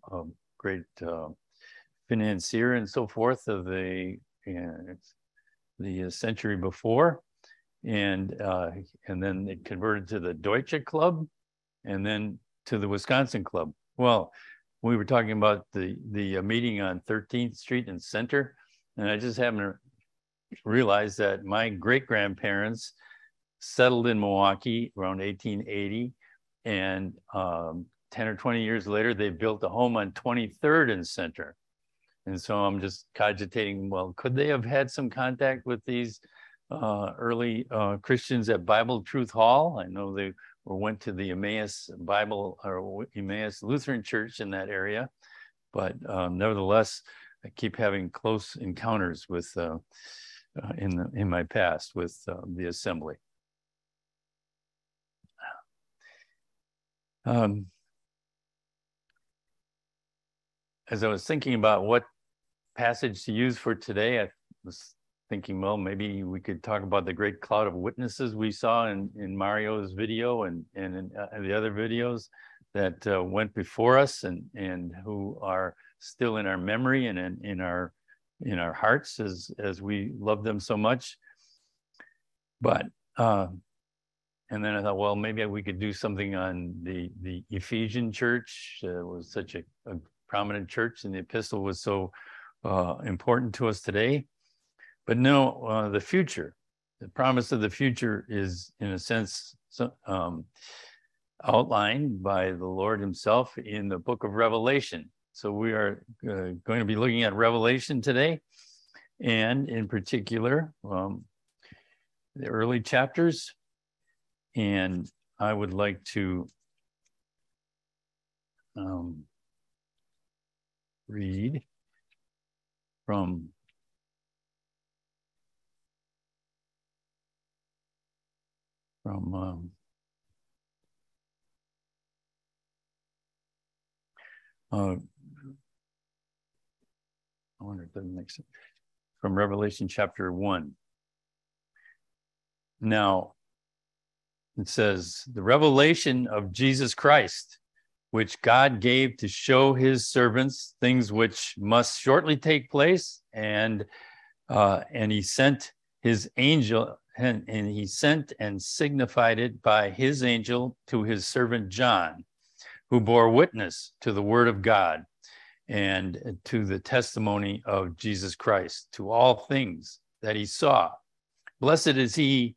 great financier and so forth of the century before, and then it converted to the Deutsche Club, and then to the Wisconsin Club. Well, we were talking about the meeting on 13th Street and Center, and I just happened to realize that my great-grandparents settled in Milwaukee around 1880, and 10 or 20 years later, they built a home on 23rd and Center. And so I'm just cogitating, well, could they have had some contact with these early Christians at Bible Truth Hall? I know they went to the Emmaus Bible or Emmaus Lutheran Church in that area, but nevertheless, I keep having close encounters with in my past with the assembly. As I was thinking about what passage to use for today, I was thinking, well, maybe we could talk about the great cloud of witnesses we saw in Mario's video and in the other videos that went before us and who are still in our memory and in our hearts as we love them so much. But and then I thought, well, maybe we could do something on the Ephesian church. It was such a prominent church, and the epistle was so important to us today. But no, the future, the promise of the future is, in a sense, outlined by the Lord himself in the book of Revelation. So we are going to be looking at Revelation today, and in particular, the early chapters. And I would like to read from I wonder if that makes sense. From Revelation chapter 1. Now, it says, the revelation of Jesus Christ, which God gave to show his servants things which must shortly take place, and he sent his angel, and he sent and signified it by his angel to his servant John, who bore witness to the word of God and to the testimony of Jesus Christ, to all things that he saw. Blessed is he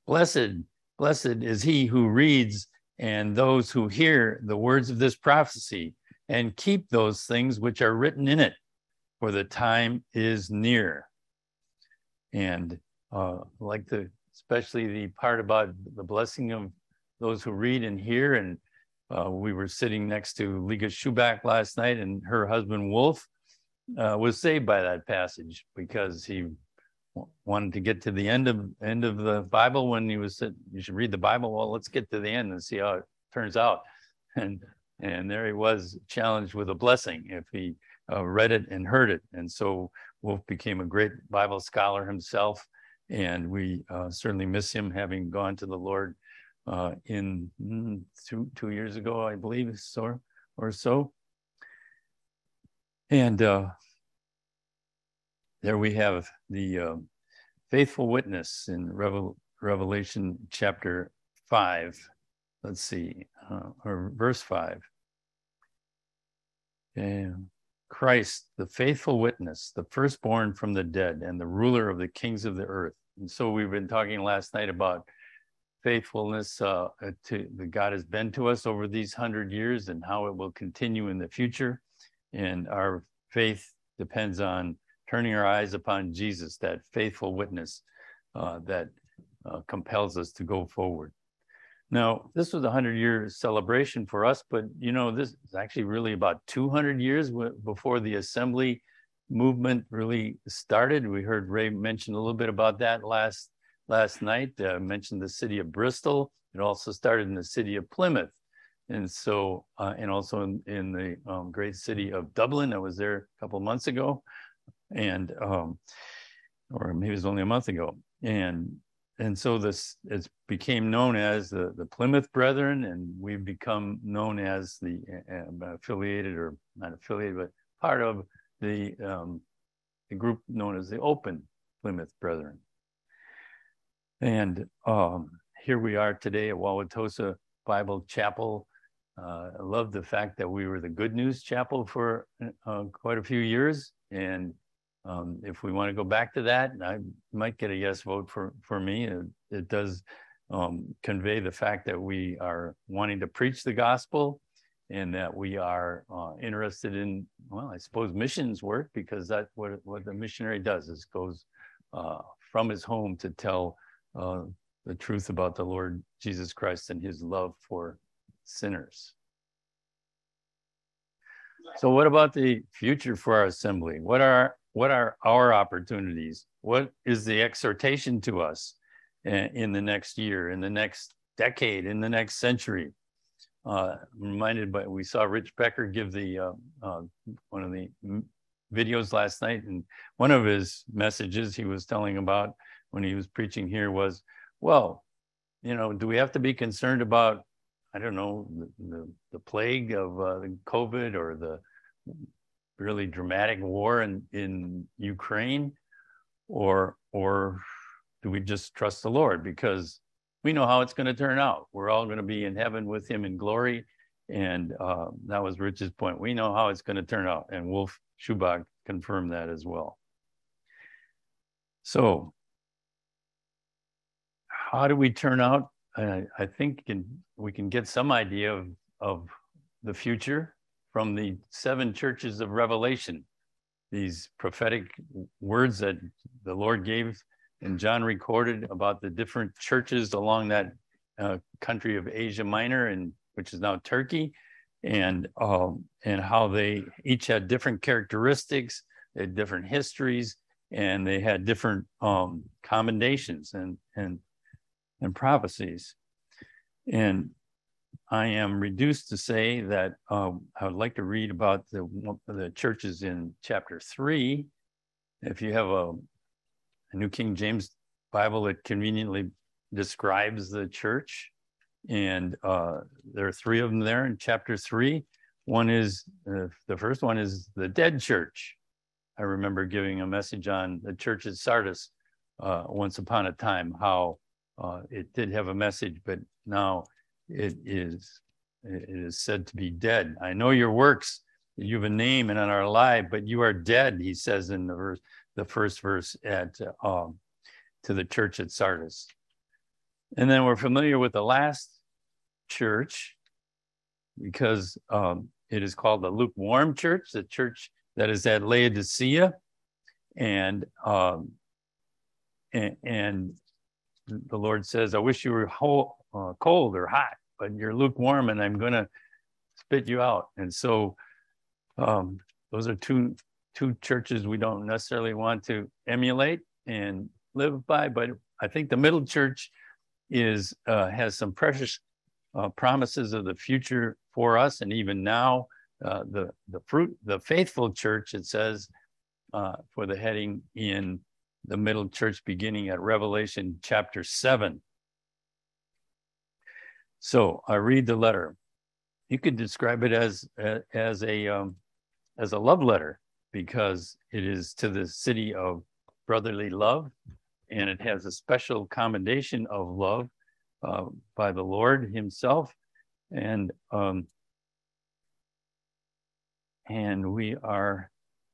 who reads and those who hear the words of this prophecy and keep those things which are written in it, for the time is near. And especially the part about the blessing of those who read and hear. And we were sitting next to Liga Schubach last night, and her husband Wolf was saved by that passage because he wanted to get to the end of the Bible when he was said, you should read the Bible. Well, let's get to the end and see how it turns out. And there he was, challenged with a blessing if he read it and heard it. And so Wolf became a great Bible scholar himself, and we certainly miss him, having gone to the Lord in 2 years ago, I believe, or so. And there we have the faithful witness in Revelation chapter 5. Let's see, or verse 5. And Christ, the faithful witness, the firstborn from the dead, and the ruler of the kings of the earth. And so we've been talking last night about faithfulness that God has been to us over these 100 years and how it will continue in the future. And our faith depends on turning our eyes upon Jesus, that faithful witness that compels us to go forward. Now, this was a 100-year celebration for us, but this is actually really about 200 years before the assembly movement really started. We heard Ray mention a little bit about that last night. Mentioned the city of Bristol. It also started in the city of Plymouth, and so and also in the great city of Dublin. I was there a couple of months ago, and or maybe it was only a month ago, and and so it became known as the Plymouth Brethren, and we've become known as the affiliated, or not affiliated, but part of the group known as the Open Plymouth Brethren. And here we are today at Wauwatosa Bible Chapel. I love the fact that we were the Good News Chapel for quite a few years, and if we want to go back to that, I might get a yes vote for me. It does convey the fact that we are wanting to preach the gospel, and that we are interested in, well, I suppose missions work, because that's what the missionary does, is goes from his home to tell the truth about the Lord Jesus Christ and his love for sinners. So what about the future for our assembly? What are our opportunities? What is the exhortation to us in the next year, in the next decade, in the next century? Reminded by, we saw Rich Becker give the one of the videos last night, and one of his messages he was telling about when he was preaching here was, well, you know, do we have to be concerned about, I don't know, the plague of the COVID, or the really dramatic war in Ukraine, or do we just trust the Lord, because we know how it's going to turn out? We're all going to be in heaven with him in glory, and that was Rich's point. We know how it's going to turn out, and Wolf Schubach confirmed that as well. So how do we turn out? I think we can get some idea of the future from the 7 churches of Revelation, these prophetic words that the Lord gave and John recorded about the different churches along that country of Asia Minor, and which is now Turkey, and how they each had different characteristics, they had different histories, and they had different commendations and prophecies. And I am reduced to say that I would like to read about the churches in chapter 3. If you have a New King James Bible that conveniently describes the church, and there are 3 of them there in chapter 3. One is, the first one is the dead church. I remember giving a message on the church at Sardis once upon a time, how it did have a message, but now it is said to be dead. I know your works, you have a name and are alive, but you are dead, he says in the first verse at to the church at Sardis. And then we're familiar with the last church, because it is called the lukewarm church, the church that is at Laodicea, and the Lord says, I wish you were cold or hot, but you're lukewarm, and I'm going to spit you out. And so those are two churches we don't necessarily want to emulate and live by, but I think the middle church has some precious promises of the future for us. And even now, the faithful church, it says, for the heading in the middle church, beginning at Revelation chapter 7. So I read the letter. You could describe it as a love letter, because it is to the city of brotherly love, and it has a special commendation of love by the Lord himself. And we are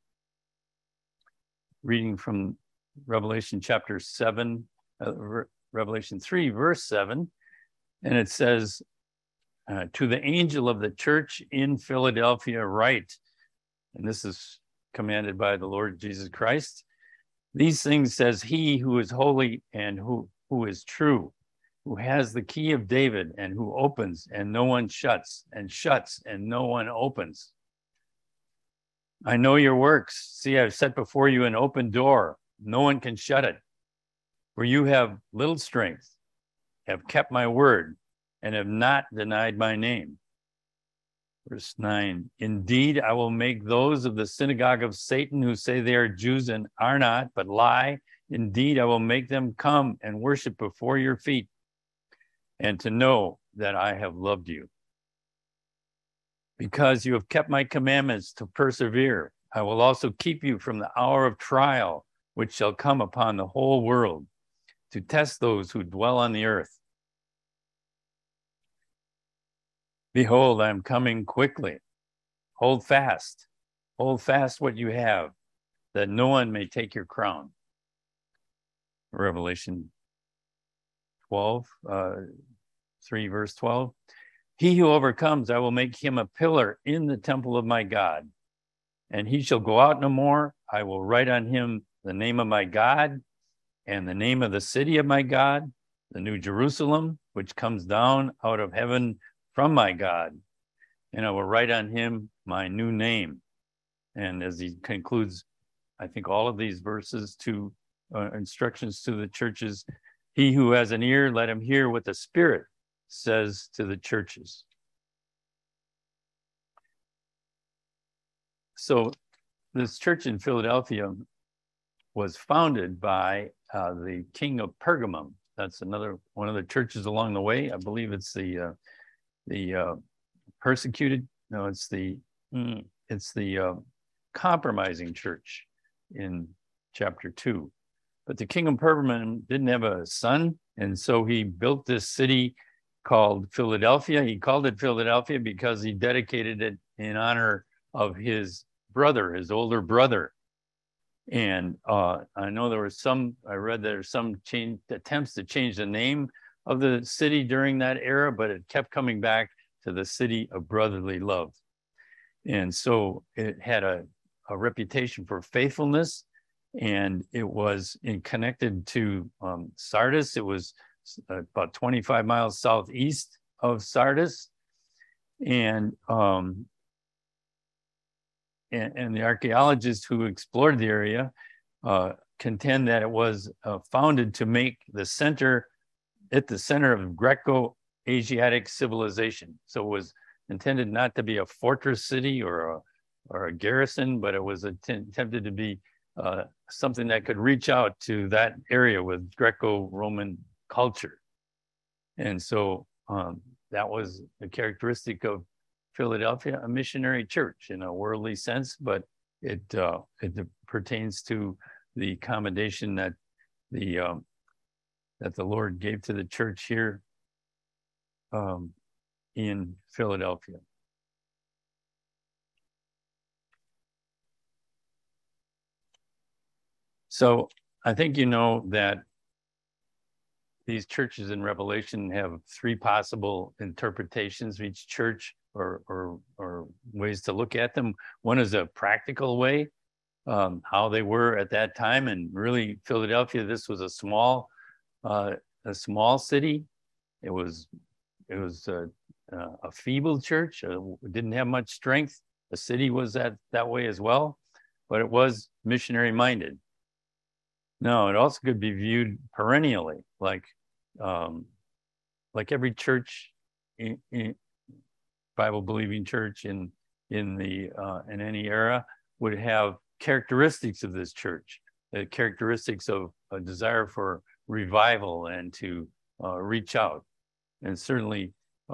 reading from Revelation chapter 7, Revelation 3, verse 7. And it says, to the angel of the church in Philadelphia write, and this is commanded by the Lord Jesus Christ, these things says he who is holy and who is true, who has the key of David, and who opens and no one shuts, and shuts and no one opens. I know your works. See, I've set before you an open door. No one can shut it. For you have little strength, have kept my word, and have not denied my name. Verse 9, indeed, I will make those of the synagogue of Satan who say they are Jews and are not, but lie, Indeed, I will make them come and worship before your feet, and to know that I have loved you. Because you have kept my commandments to persevere, I will also keep you from the hour of trial, which shall come upon the whole world, to test those who dwell on the earth. Behold, I am coming quickly. Hold fast what you have, that no one may take your crown. Revelation 3 verse 12. He who overcomes, I will make him a pillar in the temple of my God, and he shall go out no more. I will write on him the name of my God and the name of the city of my God, the new Jerusalem, which comes down out of heaven from my God. And I will write on him my new name. And as he concludes, I think all of these verses to instructions to the churches, he who has an ear, let him hear what the Spirit says to the churches. So this church in Philadelphia was founded by the king of Pergamum. That's another one of the churches along the way. I believe it's the persecuted. No, it's the compromising church in chapter 2. But the king of Pergamum didn't have a son, and so he built this city called Philadelphia. He called it Philadelphia because he dedicated it in honor of his brother, his older brother. And I know I read there's some attempts to change the name of the city during that era, but it kept coming back to the city of brotherly love. And so it had a reputation for faithfulness, and it was connected to Sardis. It was about 25 miles southeast of Sardis. And the archaeologists who explored the area contend that it was founded to make the center of Greco-Asiatic civilization. So it was intended not to be a fortress city or a garrison, but it was attempted to be something that could reach out to that area with Greco-Roman culture. And so that was the characteristic of Philadelphia, a missionary church in a worldly sense, but it pertains to the commendation that the Lord gave to the church here in Philadelphia. So I think you know that these churches in Revelation have three possible interpretations of each church or ways to look at them. One is a practical way, how they were at that time. And really Philadelphia, this was a small city. It was a feeble church, didn't have much strength. The city was that way as well, but it was missionary minded. No, it also could be viewed perennially, like every church, in Bible-believing church in any era would have characteristics of this church, the characteristics of a desire for revival and to reach out, and certainly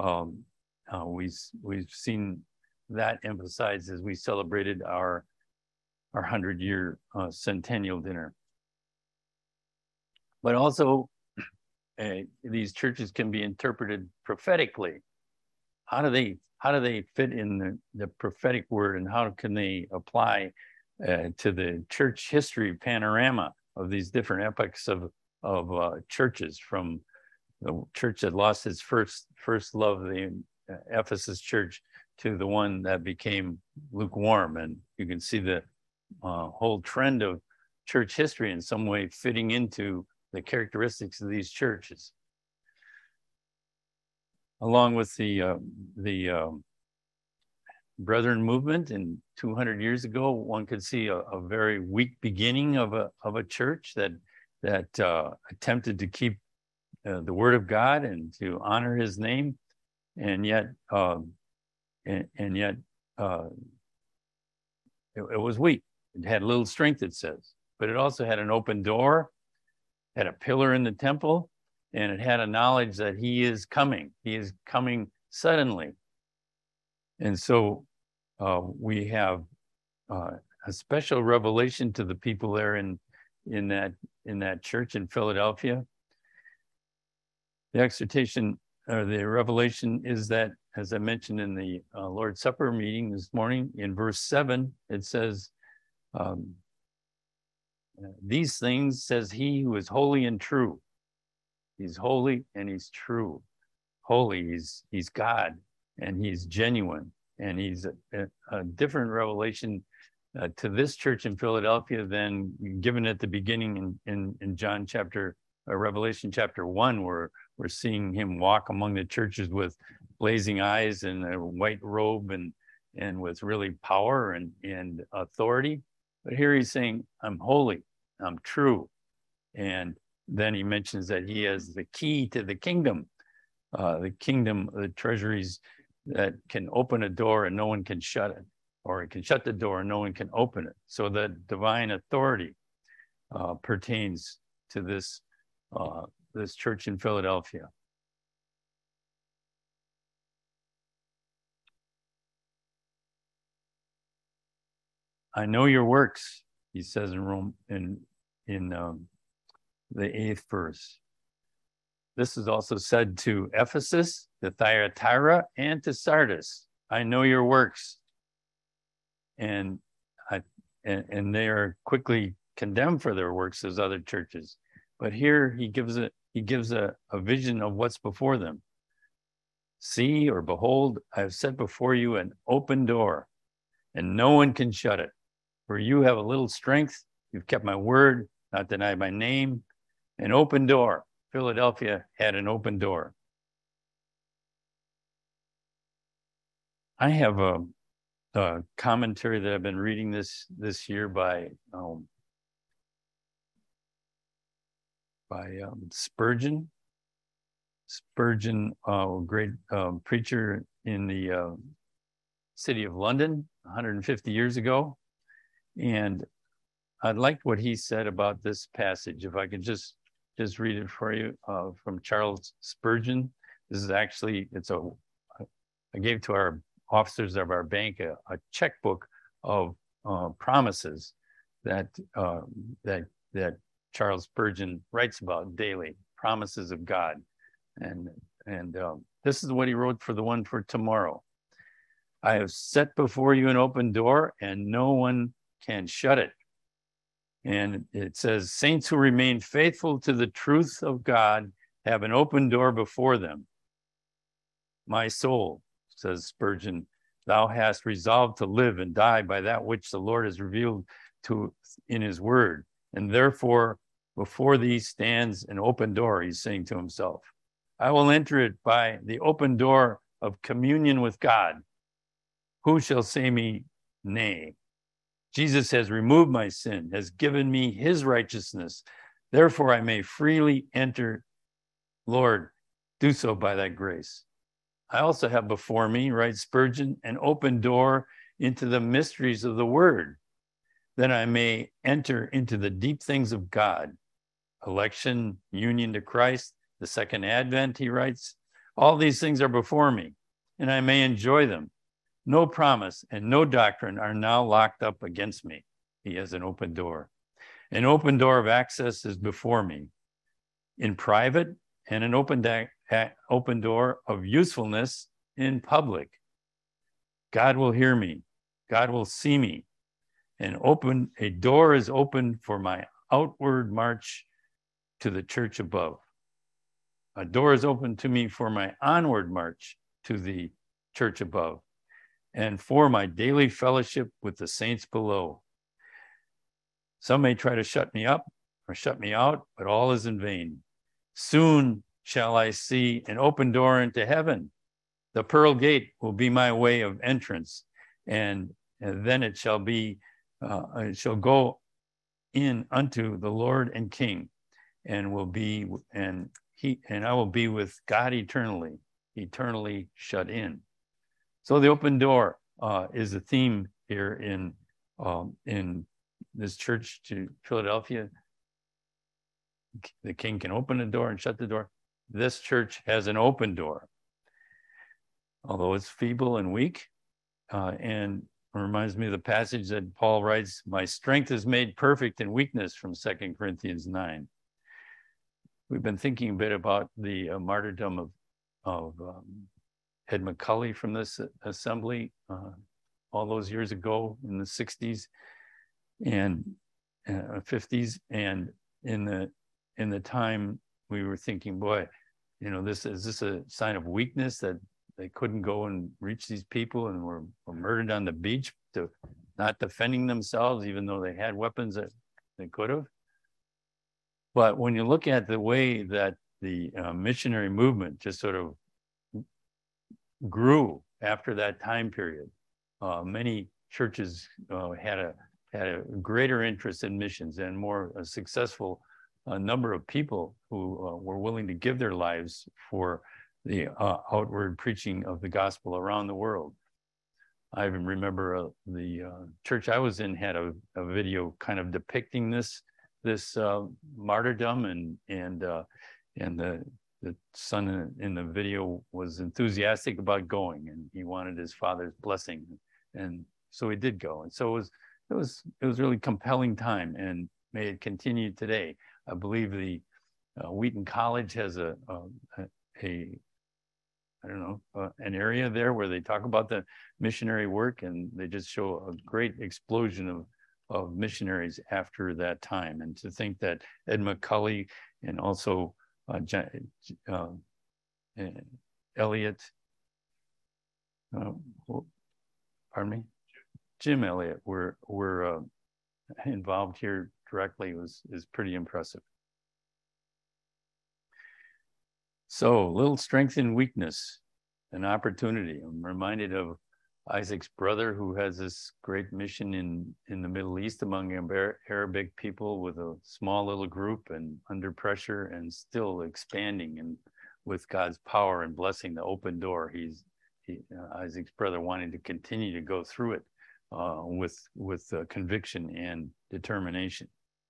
we've seen that emphasized as we celebrated our 100-year centennial dinner. But also, these churches can be interpreted prophetically. How do they fit in the prophetic word, and how can they apply to the church history panorama of these different epochs of churches, from the church that lost its first love, the Ephesus church, to the one that became lukewarm? And you can see the whole trend of church history in some way fitting into the characteristics of these churches. Along with the Brethren movement, and 200 years ago, one could see a very weak beginning of a church that attempted to keep the word of God and to honor His name, and yet it was weak. It had little strength, it says, but it also had an open door. had a pillar in the temple, and it had a knowledge that he is coming. He is coming suddenly. And so we have a special revelation to the people there in that church in Philadelphia. The exhortation or the revelation is that, as I mentioned in the Lord's Supper meeting this morning, in verse 7, it says, these things says he who is holy and true. He's holy and he's true. Holy, he's God, and he's genuine, and he's a different revelation to this church in Philadelphia than given at the beginning in John Revelation chapter 1, where we're seeing him walk among the churches with blazing eyes and a white robe and with really power and authority. But here he's saying, I'm holy, I'm true. And then he mentions that he has the key to the kingdom, the treasuries that can open a door and no one can shut it, or it can shut the door and no one can open it. So the divine authority pertains to this church in Philadelphia. I know your works, he says in the 8th verse. This is also said to Ephesus, to Thyatira, and to Sardis. I know your works. And they are quickly condemned for their works as other churches. But here he gives a vision of what's before them. See or behold, I have set before you an open door, and no one can shut it. For you have a little strength, you've kept my word, not denied my name. An open door. Philadelphia had an open door. I have a commentary that I've been reading this year by Spurgeon. Spurgeon, a great preacher in the city of London 150 years ago. And I liked what he said about this passage. If I could just read it for you from Charles Spurgeon. This is actually, I gave to our officers of our bank a checkbook of promises that Charles Spurgeon writes about daily, promises of God. And this is what he wrote for the one for tomorrow. I have set before you an open door, and no one can shut it. And it says, saints who remain faithful to the truth of God have an open door before them. My soul, says Spurgeon, thou hast resolved to live and die by that which the Lord has revealed in his word. And therefore, before thee stands an open door, he's saying to himself. I will enter it by the open door of communion with God. Who shall say me nay? Jesus has removed my sin, has given me his righteousness. Therefore, I may freely enter. Lord, do so by thy grace. I also have before me, writes Spurgeon, an open door into the mysteries of the word, that I may enter into the deep things of God. Election, union to Christ, the second advent, he writes. All these things are before me, and I may enjoy them. No promise and no doctrine are now locked up against me. He has an open door. An open door of access is before me in private, and an open door of usefulness in public. God will hear me. God will see me. A door is open for my outward march to the church above. A door is open to me for my onward march to the church above, and for my daily fellowship with the saints below. Some may try to shut me up or shut me out, but all is in vain. Soon shall I see an open door into heaven. The pearl gate will be my way of entrance, and then it shall go in unto the Lord and King, and I will be with God eternally shut in. So the open door is a theme here in this church to Philadelphia. the king can open the door and shut the door. This church has an open door, although it's feeble and weak. And it reminds me of the passage that Paul writes, "My strength is made perfect in weakness," from 2 Corinthians 9. We've been thinking a bit about the martyrdom of Ed McCully from this assembly all those years ago in the 60s and 50s. And in the time we were thinking, boy, you know, is this a sign of weakness that they couldn't go and reach these people and were murdered on the beach to not defending themselves, even though they had weapons that they could have? But when you look at the way that the missionary movement just sort of grew after that time period, many churches had a greater interest in missions and more successful number of people who were willing to give their lives for the outward preaching of the gospel around the world. I even remember the church I was in had a video kind of depicting this martyrdom, and the son in the video was enthusiastic about going, and he wanted his father's blessing, and so he did go. And so it was really compelling time, and may it continue today. I believe the Wheaton College has an area there where they talk about the missionary work, and they just show a great explosion of missionaries after that time. And to think that Ed McCully and also Elliot, Jim Elliot were involved here directly is pretty impressive. So, little strength and weakness, an opportunity. I'm reminded of Isaac's brother, who has this great mission in the Middle East among Arabic people with a small little group and under pressure, and still expanding and with God's power and blessing, the open door. Isaac's brother wanted to continue to go through it with conviction and determination.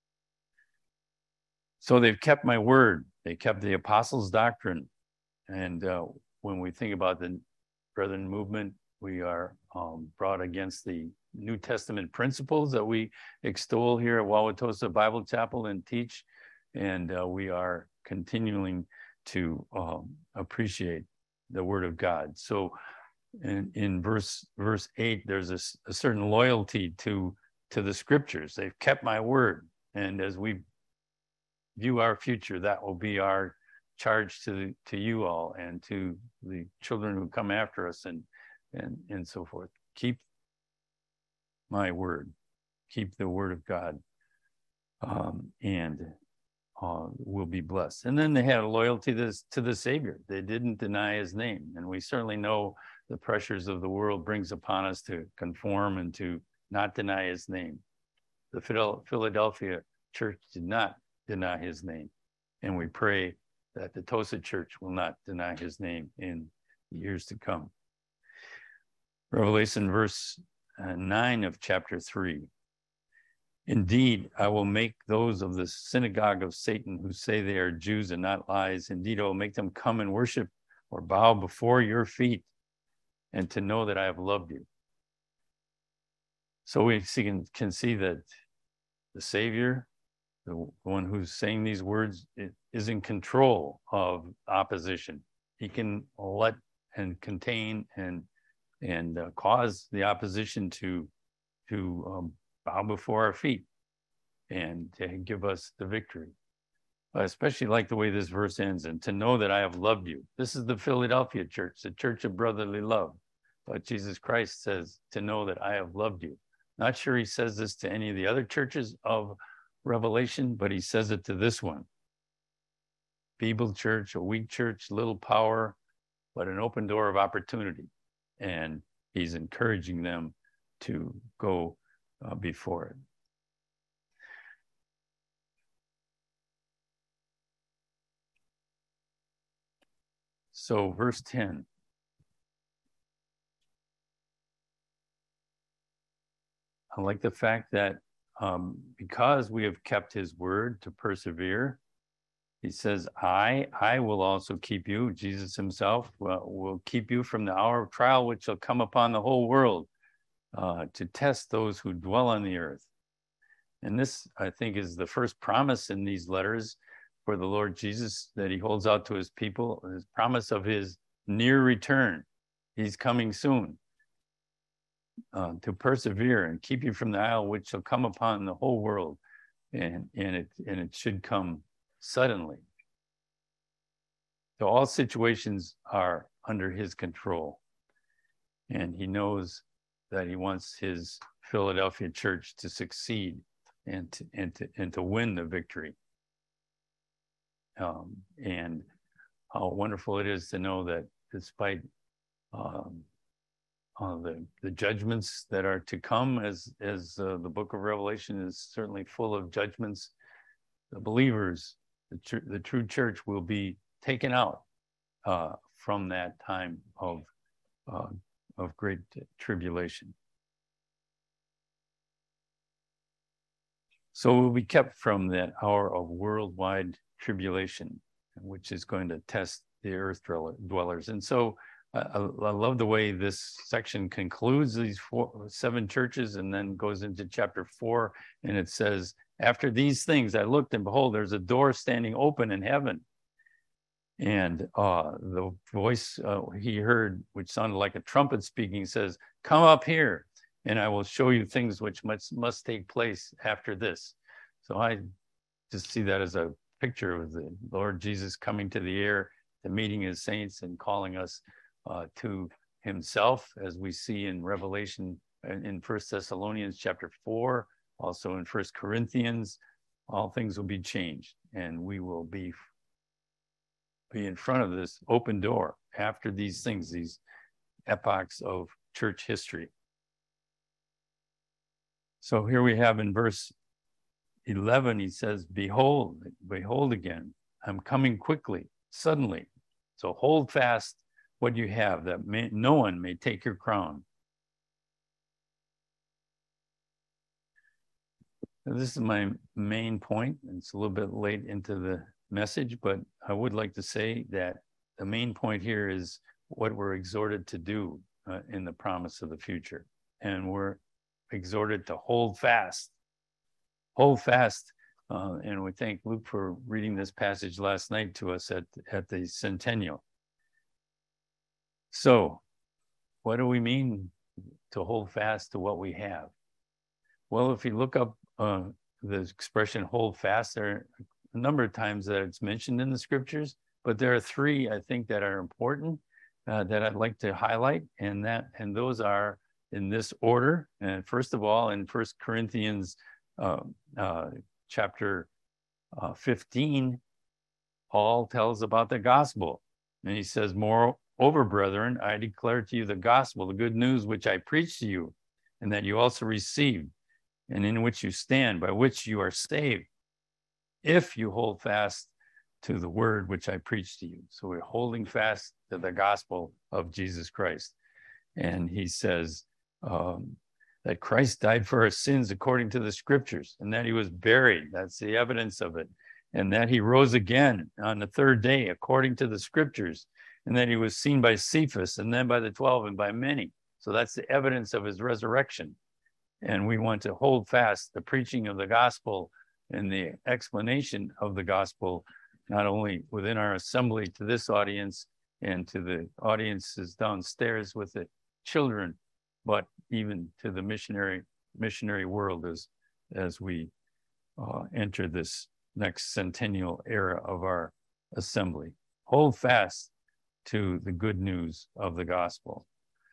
So they've kept my word. They kept the apostles' doctrine. And when we think about the Brethren movement, we are brought against the New Testament principles that we extol here at Wauwatosa Bible Chapel and teach. And we are continuing to appreciate the word of God. So in verse 8, there's a certain loyalty to the scriptures. They've kept my word. And as we view our future, that will be our charge to you all and to the children who come after us and so forth. Keep my word, keep the word of God, and we'll be blessed. And then they had a loyalty to the Savior. They didn't deny his name. And we certainly know the pressures of the world brings upon us to conform and to not deny his name. The Philadelphia church did not deny his name. And we pray that the Tosa church will not deny his name in years to come. Revelation verse 9 of chapter 3. Indeed, I will make those of the synagogue of Satan who say they are Jews and not lies. Indeed, I will make them come and worship or bow before your feet, and to know that I have loved you. So we can see that the Savior, the one who's saying these words, is in control of opposition. He can let and contain and cause the opposition to bow before our feet and to give us the victory. I especially like the way this verse ends, and to know that I have loved you. This is the Philadelphia church, the church of brotherly love. But Jesus Christ says to know that I have loved you. Not sure he says this to any of the other churches of Revelation, but he says it to this one. Feeble church, a weak church, little power, but an open door of opportunity. And he's encouraging them to go before it. So verse 10. I like the fact that because we have kept his word to persevere, He says, I will also keep you. Jesus himself will keep you from the hour of trial, which shall come upon the whole world to test those who dwell on the earth. And this, I think, is the first promise in these letters for the Lord Jesus that he holds out to his people, his promise of his near return. He's coming soon to persevere and keep you from the hour which shall come upon the whole world. And it should come suddenly. So all situations are under his control. And he knows that he wants his Philadelphia church to succeed and to win the victory. And how wonderful it is to know that despite the judgments that are to come, as the book of Revelation is certainly full of judgments, the believers, the true church will be taken out from that time of great tribulation. So we'll be kept from that hour of worldwide tribulation, which is going to test the earth dwellers. And so I love the way this section concludes these 7 churches and then goes into chapter 4. And it says, after these things, I looked and behold, there's a door standing open in heaven. And the voice he heard, which sounded like a trumpet speaking, says, come up here and I will show you things which must take place after this. So I just see that as a picture of the Lord Jesus coming to the air, to meeting his saints and calling us to himself, as we see in Revelation, in 1 Thessalonians chapter 4, also in 1 Corinthians. All things will be changed, and we will be in front of this open door after these things, these epochs of church history. So here we have in verse 11, he says, behold again, I'm coming quickly, suddenly. So hold fast what you have, that no one may take your crown. Now, this is my main point. It's a little bit late into the message, but I would like to say that the main point here is what we're exhorted to do in the promise of the future. And we're exhorted to hold fast. Hold fast. And we thank Luke for reading this passage last night to us at the Centennial. So, what do we mean to hold fast to what we have? Well, if you look up the expression hold fast, there are a number of times that it's mentioned in the scriptures, but there are 3, I think, that are important that I'd like to highlight, and those are in this order. And first of all, in 1 Corinthians chapter 15, Paul tells about the gospel. And he says, moreover, brethren, I declare to you the gospel, the good news which I preached to you, and that you also received, and in which you stand, by which you are saved, if you hold fast to the word which I preached to you. So we're holding fast to the gospel of Jesus Christ. And he says that Christ died for our sins according to the scriptures, and that he was buried. That's the evidence of it. And that he rose again on the 3rd day according to the scriptures, and that he was seen by Cephas, and then by the 12, and by many. So that's the evidence of his resurrection. And we want to hold fast the preaching of the gospel and the explanation of the gospel, not only within our assembly to this audience and to the audiences downstairs with the children, but even to the missionary world as we enter this next centennial era of our assembly. Hold fast to the good news of the gospel.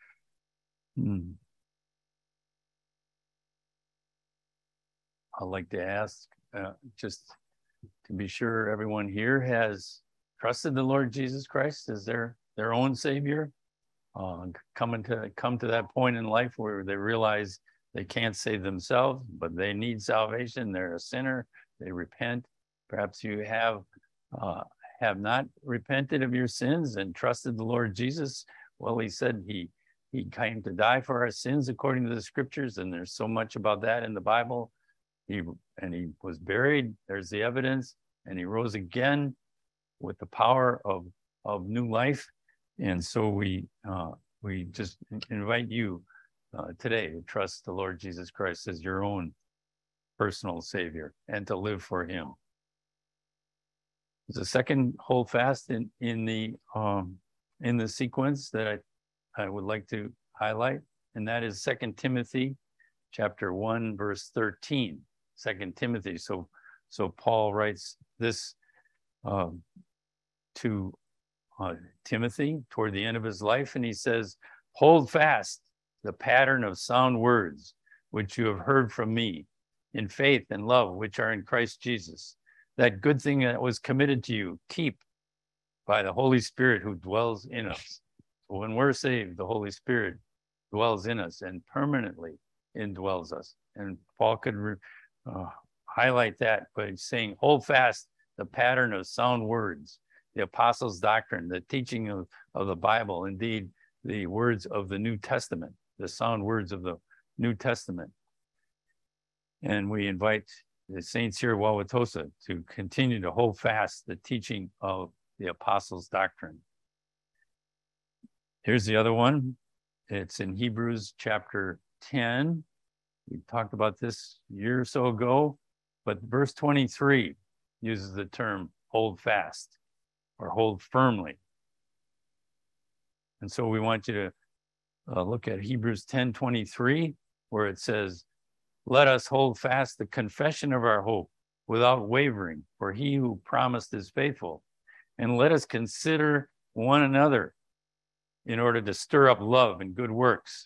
I'd like to ask, just to be sure everyone here has trusted the Lord Jesus Christ as their own Savior, come to that point in life where they realize they can't save themselves, but they need salvation. They're a sinner. They repent. Perhaps you have not repented of your sins and trusted the Lord Jesus. Well, he said he came to die for our sins according to the scriptures, and there's so much about that in the Bible. He was buried. There's the evidence. and he rose again with the power of new life. And so we just invite you today to trust the Lord Jesus Christ as your own personal Savior and to live for him. There's a second hold fast in the sequence that I would like to highlight, and that is 2 Timothy chapter 1, verse 13. 2 Timothy. So Paul writes this to Timothy toward the end of his life, and he says, "Hold fast the pattern of sound words which you have heard from me, in faith and love which are in Christ Jesus. That good thing that was committed to you, keep by the Holy Spirit who dwells in us." So when we're saved, the Holy Spirit dwells in us and permanently indwells us. And Paul could highlight that by saying, hold fast the pattern of sound words, the apostles' doctrine, the teaching of the Bible, indeed, the words of the New Testament, the sound words of the New Testament. And we invite the saints here at Wauwatosa to continue to hold fast the teaching of the apostles' doctrine. Here's the other one. It's in Hebrews chapter 10. We talked about this a year or so ago, but verse 23 uses the term hold fast or hold firmly. And so we want you to look at Hebrews 10:23, where it says, "Let us hold fast the confession of our hope without wavering, for he who promised is faithful. And let us consider one another in order to stir up love and good works.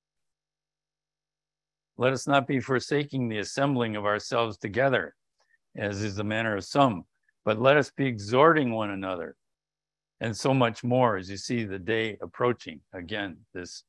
Let us not be forsaking the assembling of ourselves together, as is the manner of some, but let us be exhorting one another, and so much more as you see the day approaching." Again, this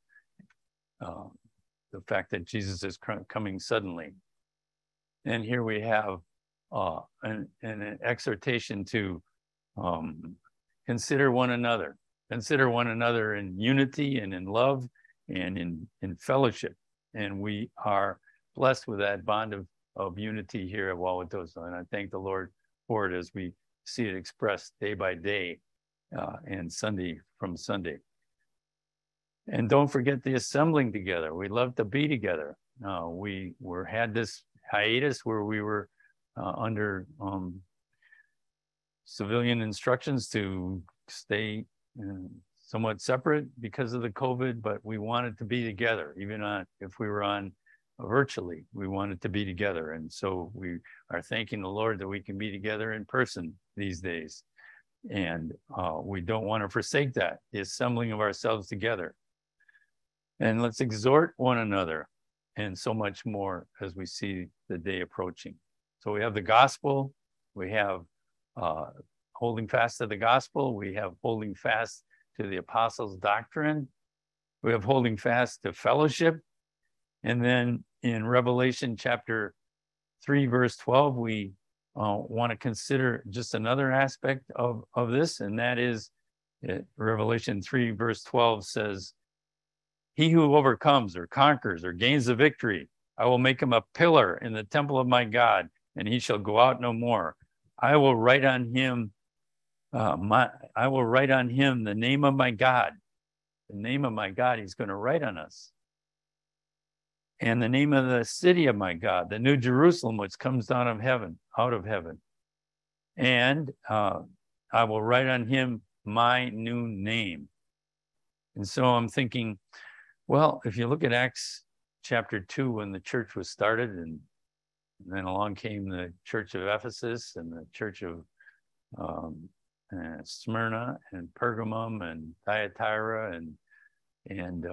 the fact that Jesus is coming suddenly. And here we have an exhortation to consider one another in unity and in love and in fellowship. And we are blessed with that bond of unity here at Wauwatosa. And I thank the Lord for it as we see it expressed day by day and Sunday from Sunday. And don't forget the assembling together. We love to be together. We had this hiatus where we were under civilian instructions to stay somewhat separate because of the COVID, but we wanted to be together, even if we were on virtually, we wanted to be together. And so we are thanking the Lord that we can be together in person these days. And we don't want to forsake that, the assembling of ourselves together. And let's exhort one another, and so much more as we see the day approaching. So we have the gospel, we have holding fast to the gospel, we have holding fast to the apostles' doctrine, we have holding fast to fellowship. And then in Revelation chapter 3, verse 12, we want to consider just another aspect of this, and that is Revelation 3, verse 12 says, "He who overcomes or conquers or gains the victory, I will make him a pillar in the temple of my God, and he shall go out no more. I will write on him the name of my God." The name of my God, he's going to write on us. "And the name of the city of my God, the new Jerusalem, which comes down out of heaven. And I will write on him my new name." And so I'm thinking, well, if you look at Acts chapter 2, when the church was started, and then along came the church of Ephesus and the church of Smyrna and Pergamum and Thyatira and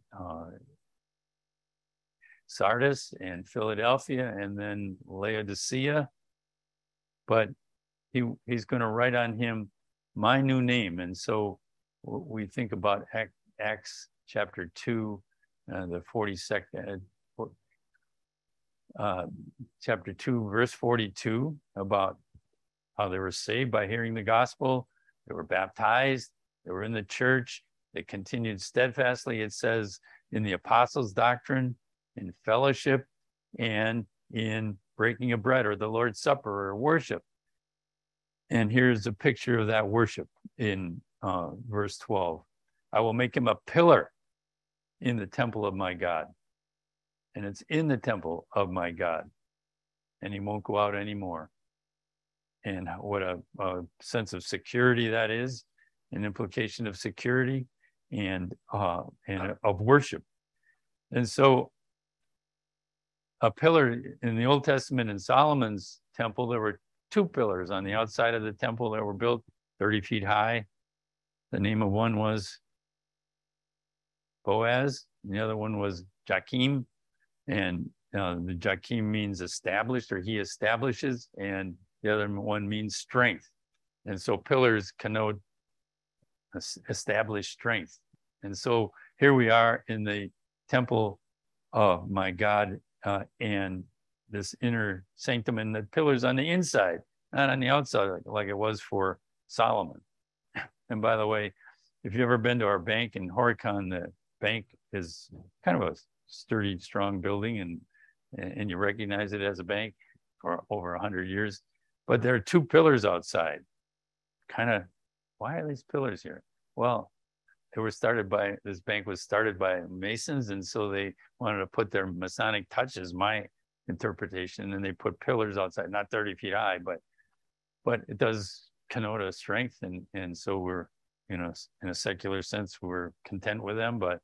Sardis and Philadelphia and then Laodicea. But he's going to write on him my new name. And so we think about Acts chapter 2, the 42nd, chapter 2, verse 42, about how they were saved by hearing the gospel. They were baptized. They were in the church. They continued steadfastly, it says, in the apostles' doctrine, in fellowship, and in breaking of bread or the Lord's Supper or worship. And here's a picture of that worship in verse 12. I will make him a pillar in the temple of my God. And it's in the temple of my God. And he won't go out anymore. And what a sense of security that is, an implication of security and of worship. And so a pillar in the Old Testament in Solomon's temple, there were 2 pillars on the outside of the temple that were built 30 feet high. The name of one was Boaz, and the other one was Jachim. And the Jachim means established, or he establishes, and the other one means strength. And so pillars connote established strength. And so here we are in the temple of my God, and this inner sanctum, and the pillars on the inside, not on the outside, like it was for Solomon. And by the way, if you've ever been to our bank in Horicon, the bank is kind of a sturdy, strong building, and you recognize it as a bank for over 100 years. But there are 2 pillars outside. Kind of, why are these pillars here? Well, this bank was started by Masons, and so they wanted to put their Masonic touches, my interpretation, and they put pillars outside, not 30 feet high, but it does connote a strength, and so we're, in a secular sense, we're content with them, but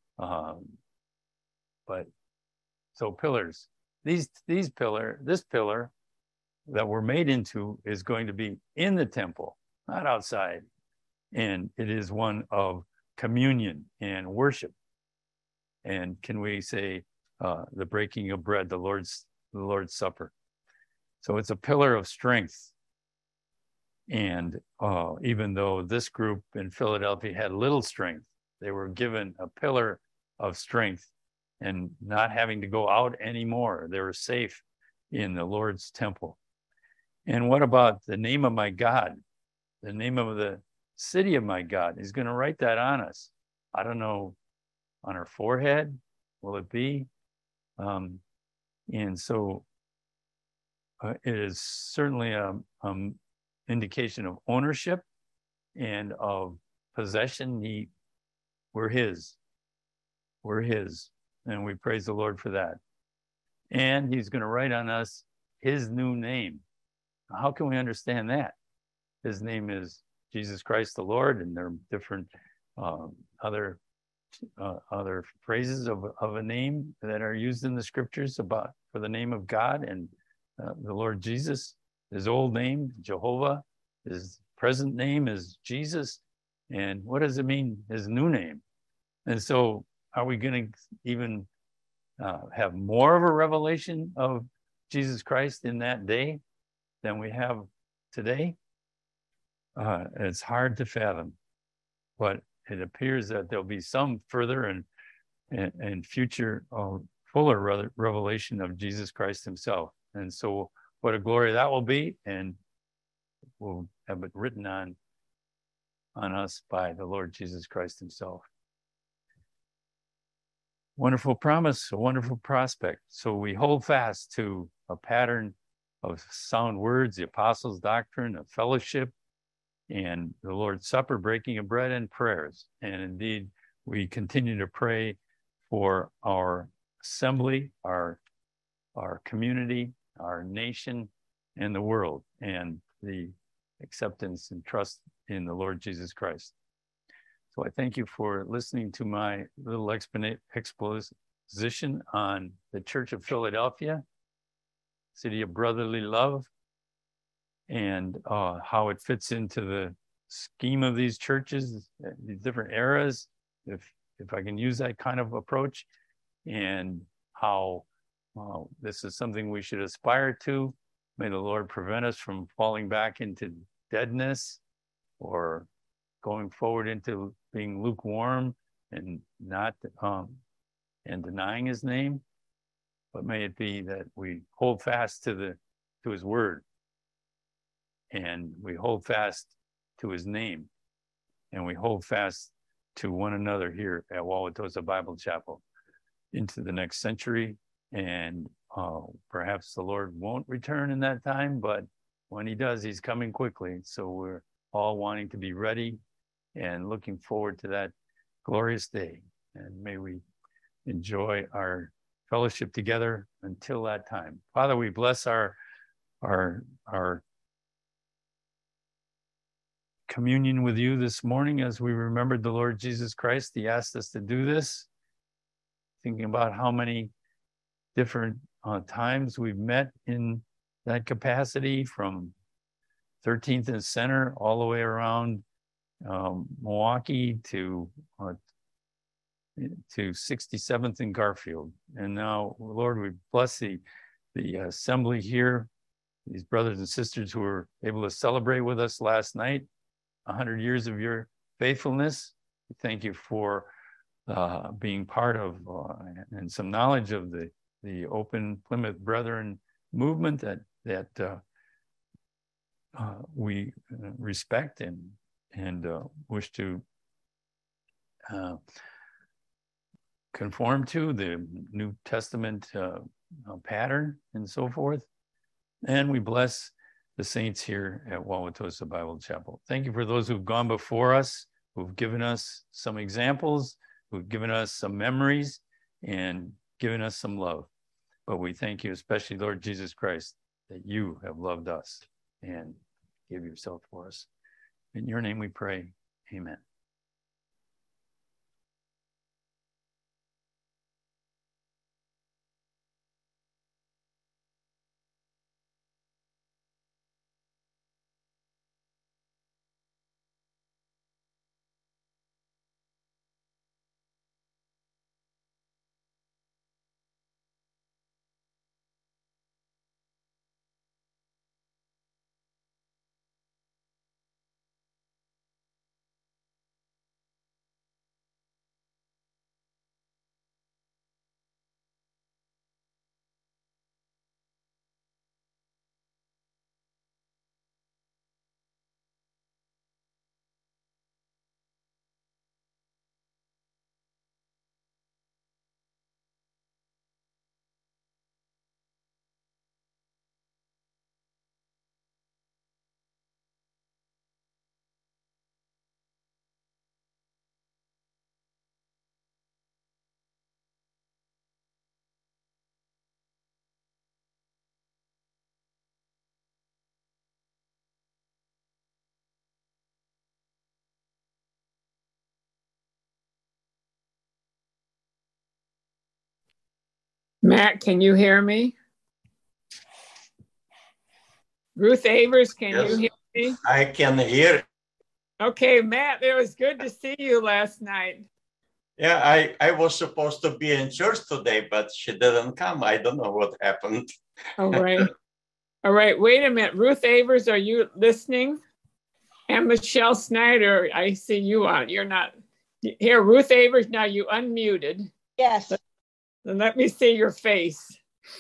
so pillars, this pillar that we're made into is going to be in the temple, not outside. And it is one of communion and worship. And can we say the breaking of bread, the Lord's Supper? So it's a pillar of strength. And even though this group in Philadelphia had little strength, they were given a pillar of strength and not having to go out anymore. They were safe in the Lord's temple. And what about the name of my God? The name of the city of my God? He's going to write that on us. I don't know, on our forehead, will it be? And so it is certainly an indication of ownership and of possession. We're his. We're his. And we praise the Lord for that. And he's going to write on us his new name. How can we understand that? His name is Jesus Christ the Lord, and there are different other phrases of a name that are used in the scriptures for the name of God. And the Lord Jesus, his old name, Jehovah, his present name is Jesus. And what does it mean, his new name? And so are we going to even have more of a revelation of Jesus Christ in that day than we have today? It's hard to fathom, but it appears that there'll be some further and future fuller revelation of Jesus Christ himself. And so what a glory that will be, and we'll have it written on us by the Lord Jesus Christ himself. Wonderful promise, a wonderful prospect. So we hold fast to a pattern of sound words, the apostles' doctrine, of fellowship, and the Lord's Supper, breaking of bread, and prayers. And indeed, we continue to pray for our assembly, our community, our nation, and the world, and the acceptance and trust in the Lord Jesus Christ. So I thank you for listening to my little exposition on the Church of Philadelphia, city of brotherly love, and how it fits into the scheme of these churches, these different eras, if I can use that kind of approach, and how this is something we should aspire to. May the Lord prevent us from falling back into deadness or going forward into being lukewarm and not and denying his name. But may it be that we hold fast to his word, and we hold fast to his name, and we hold fast to one another here at Wauwatosa Bible Chapel into the next century. And perhaps the Lord won't return in that time, but when he does, he's coming quickly. So we're all wanting to be ready and looking forward to that glorious day. And may we enjoy our fellowship together until that time. Father, we bless our communion with you this morning as we remembered the Lord Jesus Christ. He asked us to do this, thinking about how many different times we've met in that capacity, from 13th and Center all the way around Milwaukee to 67th and Garfield. And now, Lord, we bless the assembly here, these brothers and sisters who were able to celebrate with us last night, 100 years of your faithfulness. We thank you for being part of and some knowledge of the Open Plymouth Brethren movement that we respect and wish to conform to the New Testament pattern and so forth. And we bless the saints here at Wauwatosa Bible Chapel. Thank you for those who've gone before us, who've given us some examples, who've given us some memories and given us some love. But we thank you, especially Lord Jesus Christ, that you have loved us and gave yourself for us. In your name we pray, amen. Matt, can you hear me? Ruth Avers, can you hear me? I can hear. Okay, Matt, it was good to see you last night. Yeah, I was supposed to be in church today, but she didn't come. I don't know what happened. All right. All right, wait a minute. Ruth Avers, are you listening? And Michelle Snyder, I see you on. You're not. Here, Ruth Avers, now you unmuted. Yes. Then let me see your face.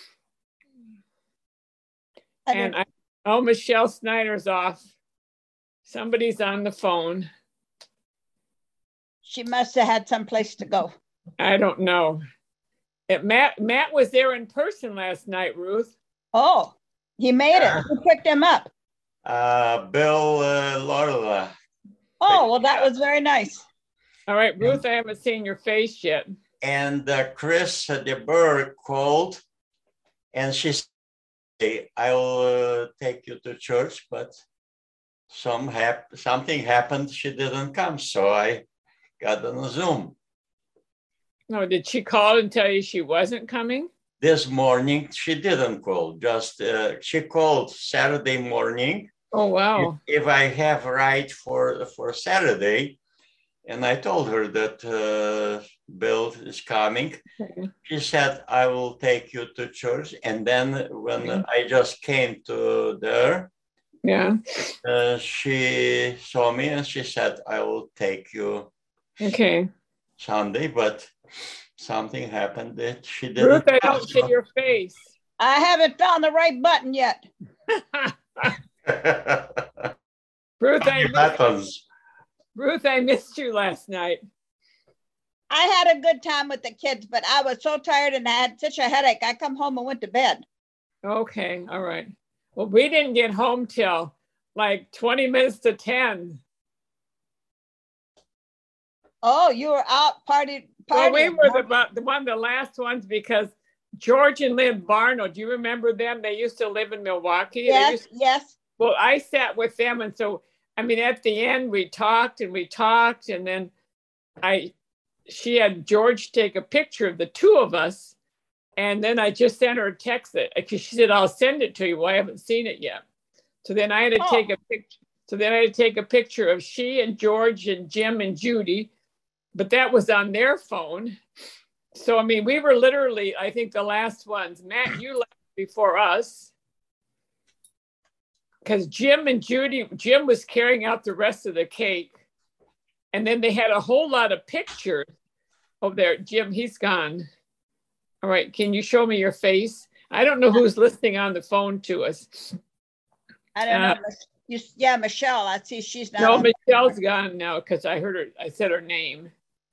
And Michelle Snyder's off. Somebody's on the phone. She must have had some place to go. I don't know. Matt was there in person last night, Ruth. Oh, he made it. Who picked him up? Bill Lorla. Oh, well, that was very nice. All right, Ruth, I haven't seen your face yet. And Chris DeBurr called, and she said, I'll take you to church, but something happened. She didn't come, so I got on Zoom. No, did she call and tell you she wasn't coming? This morning, she didn't call. Just she called Saturday morning. Oh, wow. If I have right for Saturday. And I told her that Bill is coming. Okay. She said, I will take you to church. And then when I just came to there, she saw me and she said, I will take you Sunday. But something happened that she didn't. Ruth, I don't see your face. I haven't found the right button yet. Ruth, I missed you last night. I had a good time with the kids, but I was so tired and I had such a headache. I come home and went to bed. Okay, all right. Well, we didn't get home till like 20 minutes to 10. Oh, you were out partying. Well, we were huh? one of the last ones because George and Lynn Barno, do you remember them? They used to live in Milwaukee. Yes, yes. Well, I sat with them. And so, I mean, at the end, we talked. And then she had George take a picture of the two of us. And then I just sent her a text because she said, I'll send it to you. Well, I haven't seen it yet. So then I had to take a picture. So then I had to take a picture of she and George and Jim and Judy, but that was on their phone. So, I mean, we were literally, I think, the last ones. Matt, you left before us because Jim was carrying out the rest of the cake. And then they had a whole lot of pictures. Oh, there, Jim, he's gone. All right, can you show me your face? I don't know who's listening on the phone to us. I don't know. Yeah, Michelle. I see she's not. No, Michelle's gone now because I heard her. I said her name.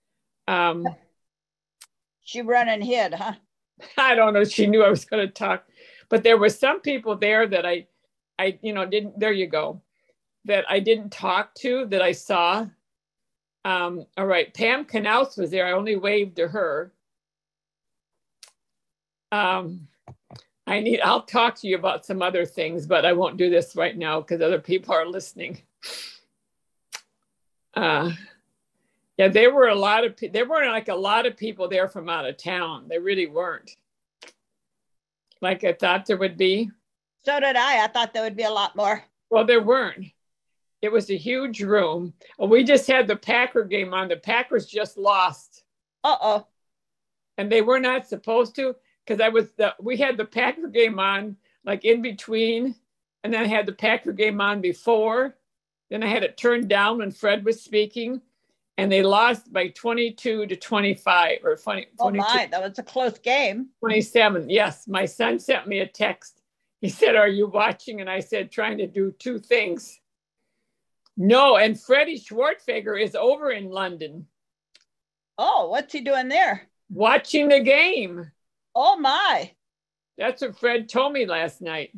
She run and hid, huh? I don't know. She knew I was going to talk, but there were some people there that I didn't. There you go. That I didn't talk to that I saw. All right, Pam Knaus was there. I only waved to her. I'll talk to you about some other things, but I won't do this right now because other people are listening. Yeah, there weren't like a lot of people there from out of town. They really weren't. Like I thought there would be. So did I. I thought there would be a lot more. Well, there weren't. It was a huge room. We just had the Packer game on. The Packers just lost. Uh-oh. And they were not supposed to. Because we had the Packer game on like in between, and then I had the Packer game on before. Then I had it turned down when Fred was speaking, and they lost by 22-25 or 20. Oh my, that was a close game. 27. Yes, my son sent me a text. He said, "Are you watching?" And I said, "Trying to do two things." No, and Freddie Schwartfager is over in London. Oh, what's he doing there? Watching the game. Oh my. That's what Fred told me last night.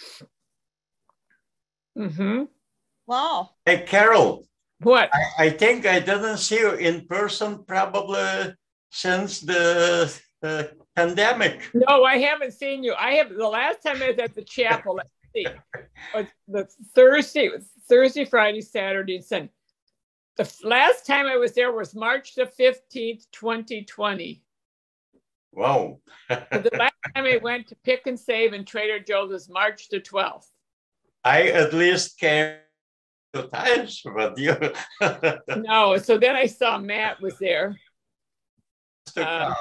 Mm-hmm. Wow. Hey, Carol. What? I think I didn't see you in person probably since the pandemic. No, I haven't seen you. The last time I was at the chapel, let's see, was the Thursday, Friday, Saturday, and Sunday. The last time I was there was March the 15th, 2020. Wow. The last time I went to Pick and Save in Trader Joe's was March the 12th. I at least came 2 times, but you. No, so then I saw Matt was there. So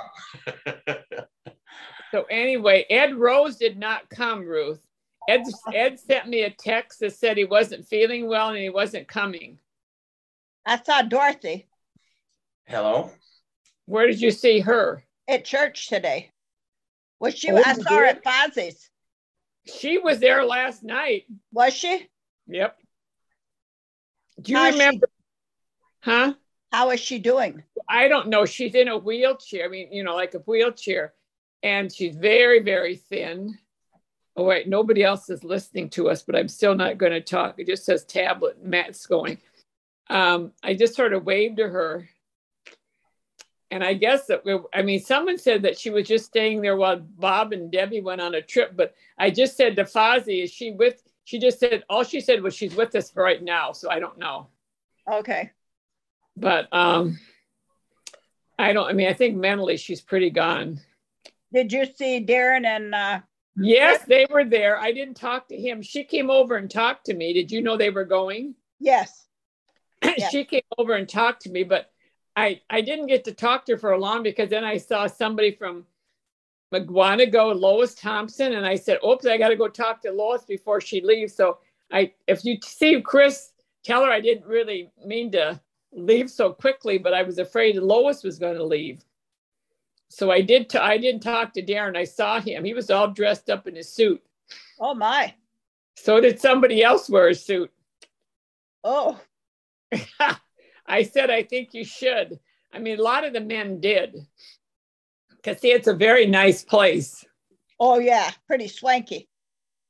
anyway, Ed Rose did not come, Ruth. Ed sent me a text that said he wasn't feeling well and he wasn't coming. I saw Dorothy. Hello. Where did you see her? At church today. Was she? I saw her at Fozzie's. She was there last night. Was she? Yep. Do you remember? Huh? How is she doing? I don't know. She's in a wheelchair. I mean, like a wheelchair. And she's very, very thin. Oh, wait. Nobody else is listening to us, but I'm still not going to talk. It just says tablet. Matt's going. I just sort of waved to her. And I guess someone said that she was just staying there while Bob and Debbie went on a trip. But I just said to Fozzie, she just said, all she said was she's with us right now. So I don't know. Okay. But I think mentally she's pretty gone. Did you see Darren and? Yes, they were there. I didn't talk to him. She came over and talked to me. Did you know they were going? Yes. She came over and talked to me, but I didn't get to talk to her for long because then I saw somebody from McGuanago, Lois Thompson, and I said, oops, I got to go talk to Lois before she leaves. So if you see Chris, tell her I didn't really mean to leave so quickly, but I was afraid Lois was going to leave. So I didn't talk to Darren. I saw him. He was all dressed up in his suit. Oh, my. So did somebody else wear a suit? Oh. I said, I think you should. I mean, a lot of the men did. Because, see, it's a very nice place. Oh, yeah. Pretty swanky.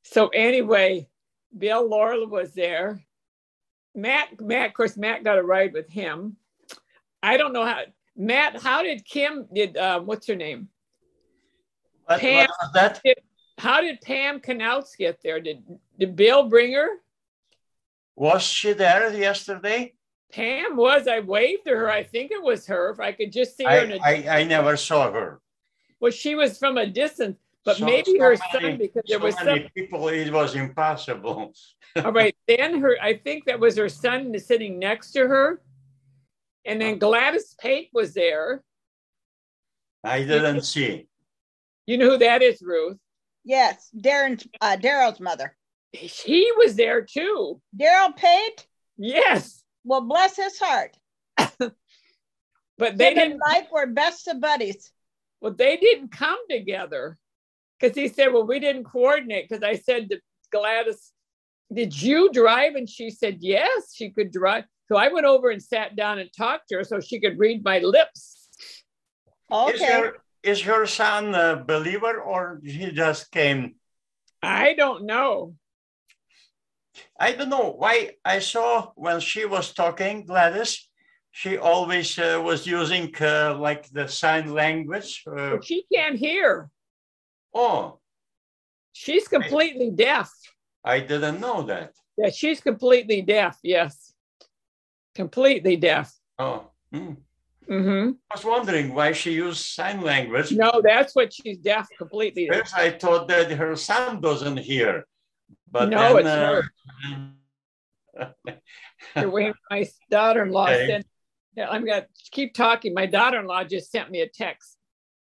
So anyway, Bill Laurel was there. Matt, of course, Matt got a ride with him. I don't know Matt, how did what's her name? What was that? How did Pam Knauts get there? Did Bill bring her? Was she there yesterday? Pam was. I waved to her. I think it was her. If I could just see her. I never saw her. Well, she was from a distance, but maybe her son, because there was so many people, it was impossible. All right. Then I think that was her son sitting next to her. And then Gladys Pate was there. I didn't see. You know who that is, Ruth? Yes, Daryl's mother. He was there too. Daryl Pate? Yes. Well, bless his heart. But they didn't. Mike were best of buddies. Well, they didn't come together because he said, well, we didn't coordinate, because I said to Gladys, did you drive? And she said, yes, she could drive. So I went over and sat down and talked to her so she could read my lips. Okay. Is her son a believer, or he just came? I don't know. I don't know why. I saw when she was talking, Gladys, she always was using like the sign language. She can't hear. Oh. She's completely deaf. I didn't know that. Yeah, she's completely deaf. Yes. Completely deaf. Oh. Mm-hmm. I was wondering why she used sign language. No, that's what she's deaf, completely deaf. First, I thought that her son doesn't hear. But no, then, it's her. My daughter-in-law said, yeah, I'm going to keep talking. My daughter-in-law just sent me a text.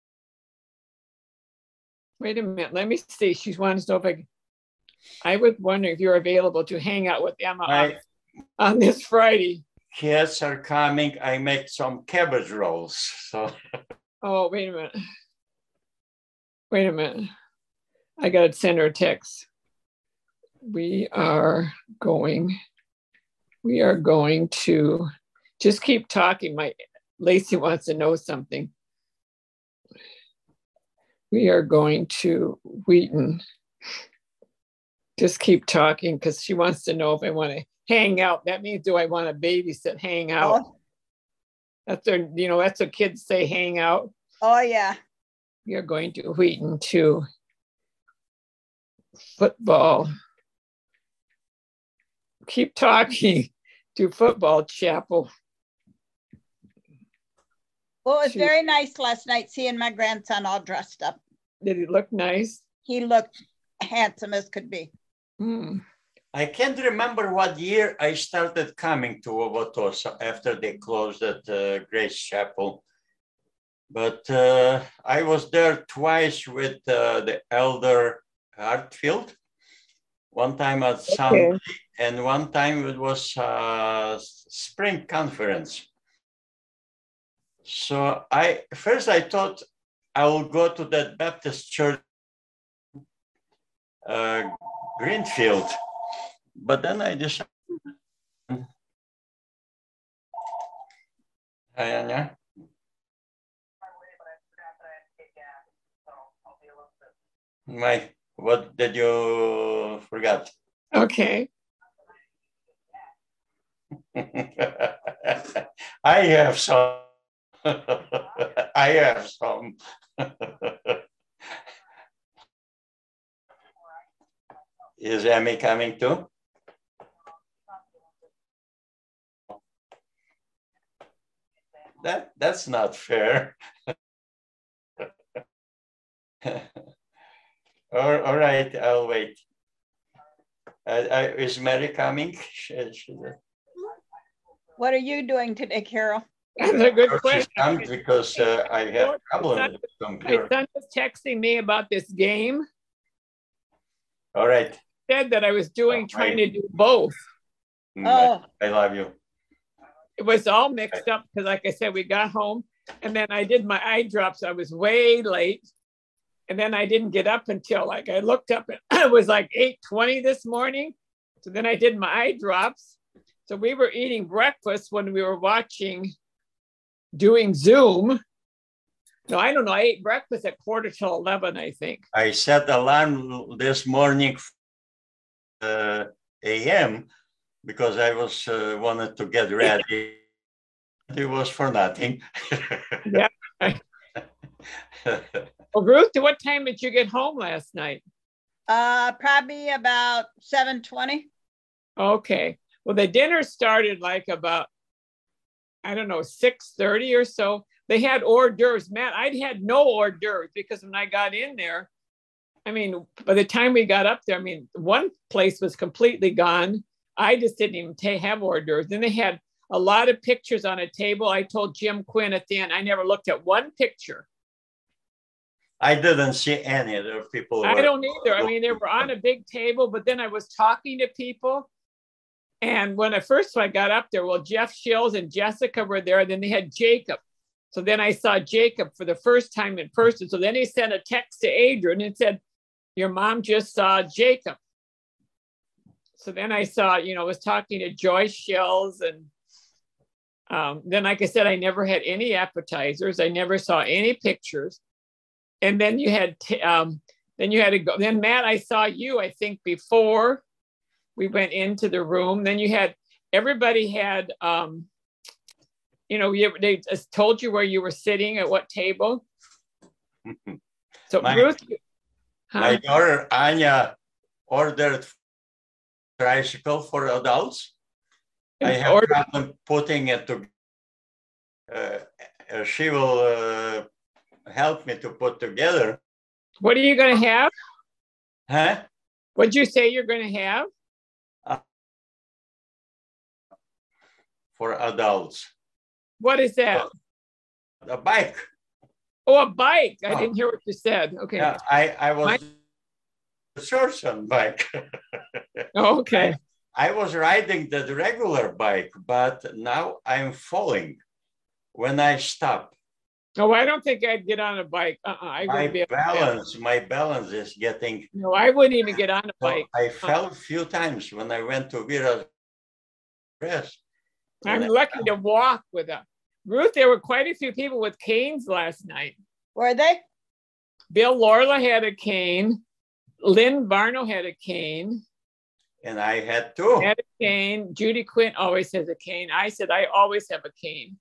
Wait a minute. Let me see. She wants to know if I was wondering if you're available to hang out with Emma on this Friday. Kids are coming. I make some cabbage rolls. So. Oh, wait a minute. Wait a minute. I got to send her a text. We are going to just keep talking. Lacey wants to know something. We are going to Wheaton. Just keep talking, because she wants to know if I want to hang out. That means, do I want to babysit, hang out? Oh. That's that's what kids say, hang out. Oh, yeah. We are going to Wheaton to football. Keep talking to football chapel. Well, it was very nice last night seeing my grandson all dressed up. Did he look nice? He looked handsome as could be. I can't remember what year I started coming to Owatosa after they closed at Grace Chapel. But I was there twice with the elder Hartfield. One time at Sunday, and one time it was spring conference. So I thought I will go to that Baptist church, Greenfield, but then I decided. What did you forget? Okay. I have some. I have some. Is Emmy coming too? That's not fair. All right, I'll wait. Is Mary coming? What are you doing today, Carol? That's a good question. Because I have problems with the computer. My son was texting me about this game. All right. Said that I was trying to do both. Oh, I love you. It was all mixed up because, like I said, we got home and then I did my eye drops. I was way late. And then I didn't get up until I looked up and it was like 8:20 this morning. So then I did my eye drops. So we were eating breakfast when we were doing Zoom. No, I don't know. I ate breakfast at 11:45, I think. I set alarm this morning a.m. because I was wanted to get ready. It was for nothing. Yeah. Well, Ruth, what time did you get home last night? Probably about 7:20. Okay. Well, the dinner started like about, I don't know, 6:30 or so. They had hors d'oeuvres. Matt, I'd had no hors d'oeuvres because when I got in there, I mean, by the time we got up there, I mean, one place was completely gone. I just didn't even have hors d'oeuvres. Then they had a lot of pictures on a table. I told Jim Quinn at the end, I never looked at one picture. I didn't see any other people. I don't either. I mean, they were on a big table, but then I was talking to people. And when I got up there, well, Jeff Shills and Jessica were there. Then they had Jacob. So then I saw Jacob for the first time in person. So then he sent a text to Adrian and said, your mom just saw Jacob. So then I saw, was talking to Joyce Shills. And then, like I said, I never had any appetizers. I never saw any pictures. And then you had, to go. Then Matt, I saw you, I think, before we went into the room. Then everybody had, they just told you where you were sitting at what table. So Ruth, my daughter Anya ordered tricycle for adults. I have problem putting it to. She will help me to put together. What are you going to have? Huh? What'd you say you're going to have? For adults. What is that? A bike. Oh, a bike. I didn't hear what you said. Okay. Yeah, I was excursion bike. Oh, okay. I was riding the regular bike, but now I'm falling when I stop. Oh, I don't think I'd get on a bike. I wouldn't be able to. My balance is getting. No, I wouldn't even get on a bike. I fell a few times when I went to Vira's rest. I'm lucky to walk with a Ruth. There were quite a few people with canes last night. Were they? Bill Lorla had a cane. Lynn Barno had a cane. And I had two. Had a cane. Judy Quinn always has a cane. I said I always have a cane.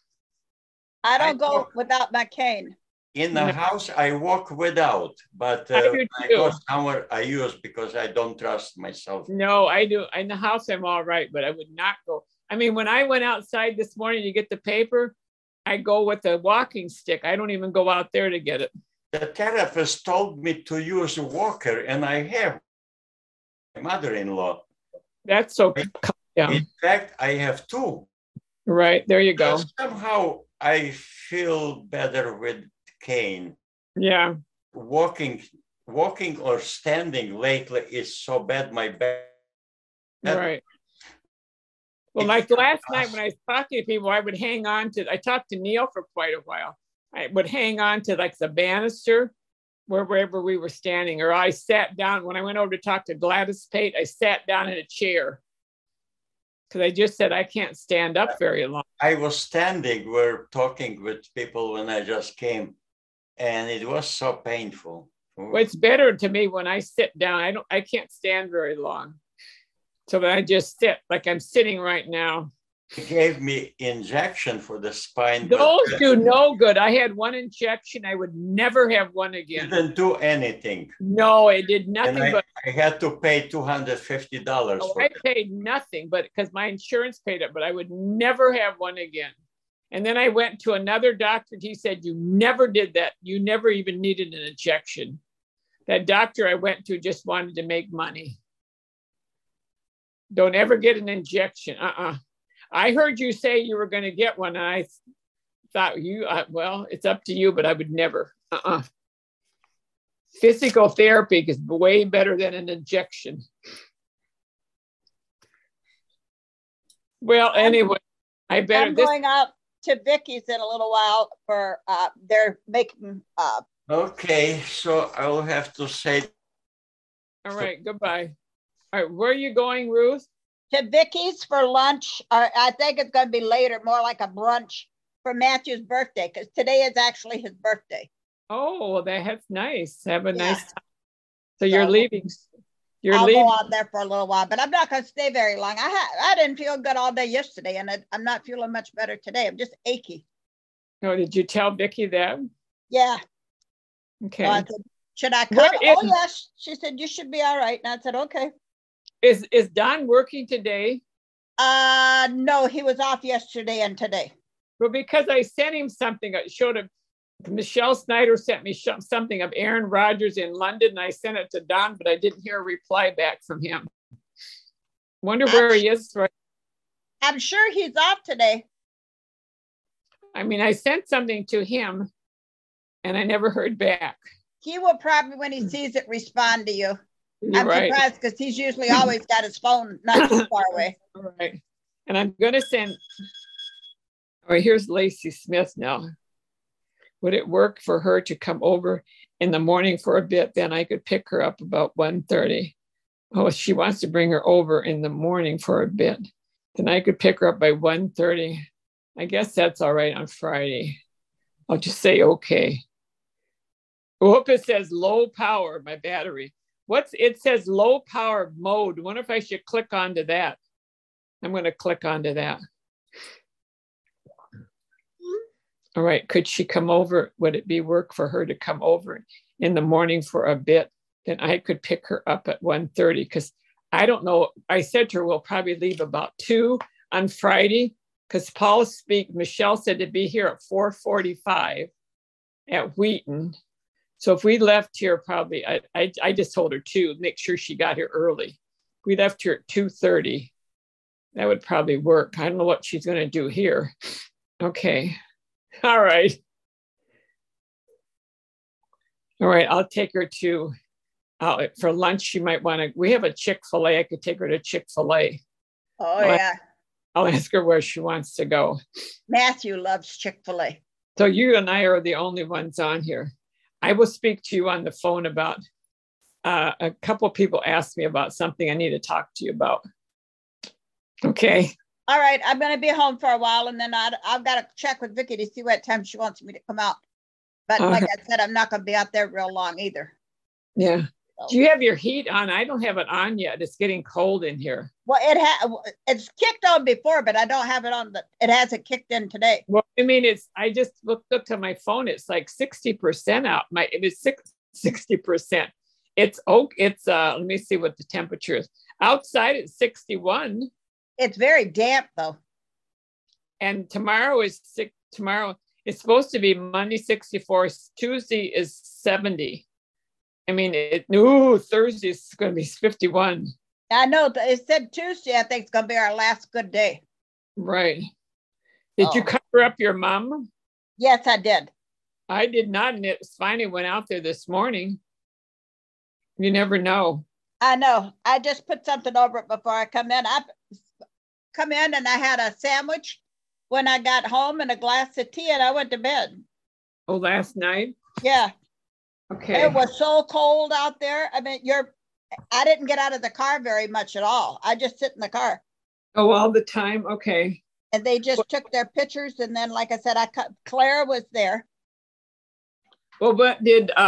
I don't go without my cane. In the house, I walk without, but when I go somewhere, I use because I don't trust myself. No, I do. In the house, I'm all right, but I would not go. I mean, when I went outside this morning to get the paper, I go with a walking stick. I don't even go out there to get it. The therapist told me to use a walker, and I have my mother-in-law. That's okay. Yeah. In fact, I have two. Right, there you go. Somehow I feel better with cane. Yeah. Walking or standing lately is so bad, my back. Right. Well, like last night when I was talking to people, I would hang on to, I talked to Neil for quite a while. I would hang on to like the banister wherever we were standing, or I sat down. When I went over to talk to Gladys Pate, I sat down in a chair because I just said I can't stand up very long. I was standing, we're talking with people when I just came, and it was so painful. Well, it's better to me when I sit down. I can't stand very long. So then I just sit like I'm sitting right now. He gave me injection for the spine. Those do no good. I had one injection. I would never have one again. Didn't do anything. No, it did nothing. And but I had to pay $250. Oh, I paid nothing, but because my insurance paid it, but I would never have one again. And then I went to another doctor. He said, you never did that. You never even needed an injection. That doctor I went to just wanted to make money. Don't ever get an injection. I heard you say you were going to get one. And I thought well, it's up to you, but I would never. Physical therapy is way better than an injection. Well, anyway, I'm going up to Vicky's in a little while for they're making. Okay, so I will have to say. All right, goodbye. All right, where are you going, Ruth? To Vicky's for lunch. I think it's going to be later, more like a brunch for Matthew's birthday, because today is actually his birthday. Oh, that's nice. Have a nice time. So you're leaving. I'll leaving. go out there for a little while, but I'm not going to stay very long. I didn't feel good all day yesterday, and I'm not feeling much better today. I'm just achy. Oh, did you tell Vicki that? Yeah. Okay. So I said, should I come? Oh, yes. She said, you should be all right. And I said, okay. Is Don working today? No, he was off yesterday and today. Well, because I sent him something, I showed him, Michelle Snyder sent me something of Aaron Rodgers in London, and I sent it to Don, but I didn't hear a reply back from him. Wonder where he is. Right? I'm sure he's off today. I mean, I sent something to him, and I never heard back. He will probably, when he sees it, respond to you. I'm right. surprised because he's usually always got his phone not too far away. All right. And I'm going to send, all right, here's Lacey Smith now. Would it work for her to come over in the morning for a bit? Then I could pick her up about 1:30. Oh, she wants to bring her over in the morning for a bit. Then I could pick her up by 1:30. I guess that's all right on Friday. I'll just say, okay. Whoop, it says low power, my battery. It says low power mode. I wonder if I should click onto that. I'm going to click onto that. All right, could she come over? Would it be work for her to come over in the morning for a bit? Then I could pick her up at 1:30 because I don't know. I said to her, we'll probably leave about 2 on Friday because Michelle said to be here at 4:45 at Wheaton. So if we left here, probably, I just told her 2, make sure she got here early. If we left here at 2:30, that would probably work. I don't know what she's going to do here. Okay. All right. All right. I'll take her to, for lunch, she might want to, we have a Chick-fil-A. I could take her to Chick-fil-A. Oh, yeah. I'll ask her where she wants to go. Matthew loves Chick-fil-A. So you and I are the only ones on here. I will speak to you on the phone about, a couple of people asked me about something I need to talk to you about. Okay. All right, I'm going to be home for a while, and then I've got to check with Vicki to see what time she wants me to come out. But like I said, I'm not going to be out there real long either. Yeah. So. Do you have your heat on? I don't have it on yet. It's getting cold in here. Well, it's kicked on before, but I don't have it on. It hasn't kicked in today. Well, I mean, I just looked up to my phone. It's like 60% out. It is 60%. Let me see what the temperature is. Outside it's 61. It's very damp though. And tomorrow it's supposed to be Monday 64. Tuesday is 70. I mean, Thursday is going to be 51. I know. It said Tuesday, I think it's going to be our last good day. Right. Did you cover up your mom? Yes, I did. I did not. And it's fine. It went out there this morning. You never know. I know. I just put something over it before I come in. I come in and I had a sandwich when I got home and a glass of tea and I went to bed. Oh, last night? Yeah. Okay. It was so cold out there. I mean, I didn't get out of the car very much at all. I just sit in the car. Oh, all the time? Okay. And they just took their pictures. And then, like I said, Claire was there. Well, but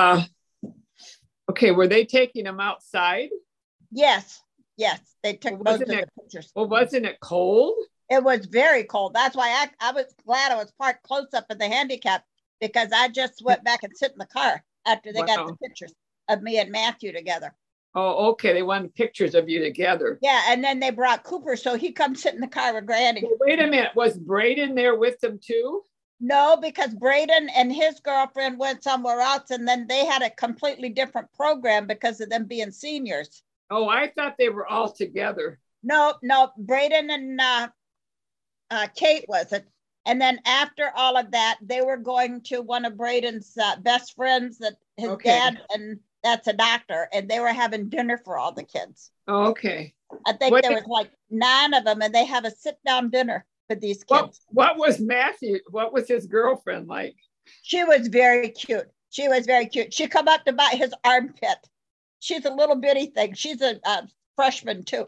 were they taking them outside? Yes. They took most of the pictures. Well, wasn't it cold? It was very cold. That's why I was glad I was parked close up in the handicap because I just went back and sit in the car after they got the pictures of me and Matthew together. Oh, okay. They wanted pictures of you together. Yeah, and then they brought Cooper, so he comes sit in the car with Granny. Well, wait a minute. Was Braden there with them too? No, because Braden and his girlfriend went somewhere else, and then they had a completely different program because of them being seniors. Oh, I thought they were all together. No, Braden and Kate wasn't. And then after all of that, they were going to one of Braden's best friends that his dad, and that's a doctor, and they were having dinner for all the kids. Oh, okay. I think there was like 9 of them, and they have a sit-down dinner for these kids. What was Matthew? What was his girlfriend like? She was very cute. She come up to bite his armpit. She's a little bitty thing. She's a freshman too.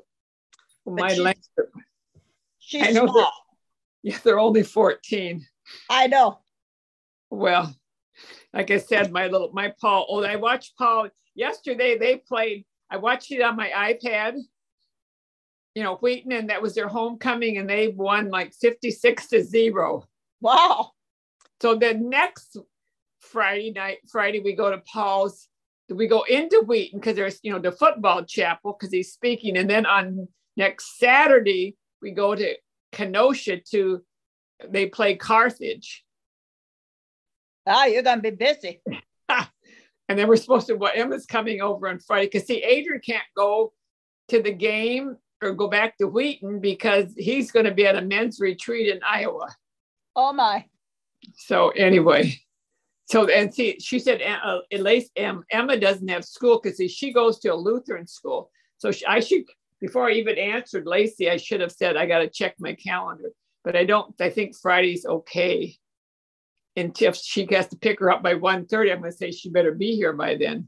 She's small. They're only 14. I know. Well, like I said, my Paul. Oh, I watched Paul yesterday. They played. I watched it on my iPad. You know, Wheaton, and that was their homecoming, and they won like 56-0. Wow. So the next Friday, we go to Paul's. We go into Wheaton because there's, you know, the football chapel because he's speaking. And then on next Saturday, we go to Kenosha they play Carthage. Oh, you're going to be busy. And then we're supposed to, Emma's coming over on Friday because see, Adrian can't go to the game or go back to Wheaton because he's going to be at a men's retreat in Iowa. Oh my. So anyway, and see, she said at least Emma doesn't have school because she goes to a Lutheran school. So I should, before I even answered Lacey, I should have said, I got to check my calendar, but I think Friday's okay. And if she has to pick her up by 1:30, I'm going to say she better be here by then.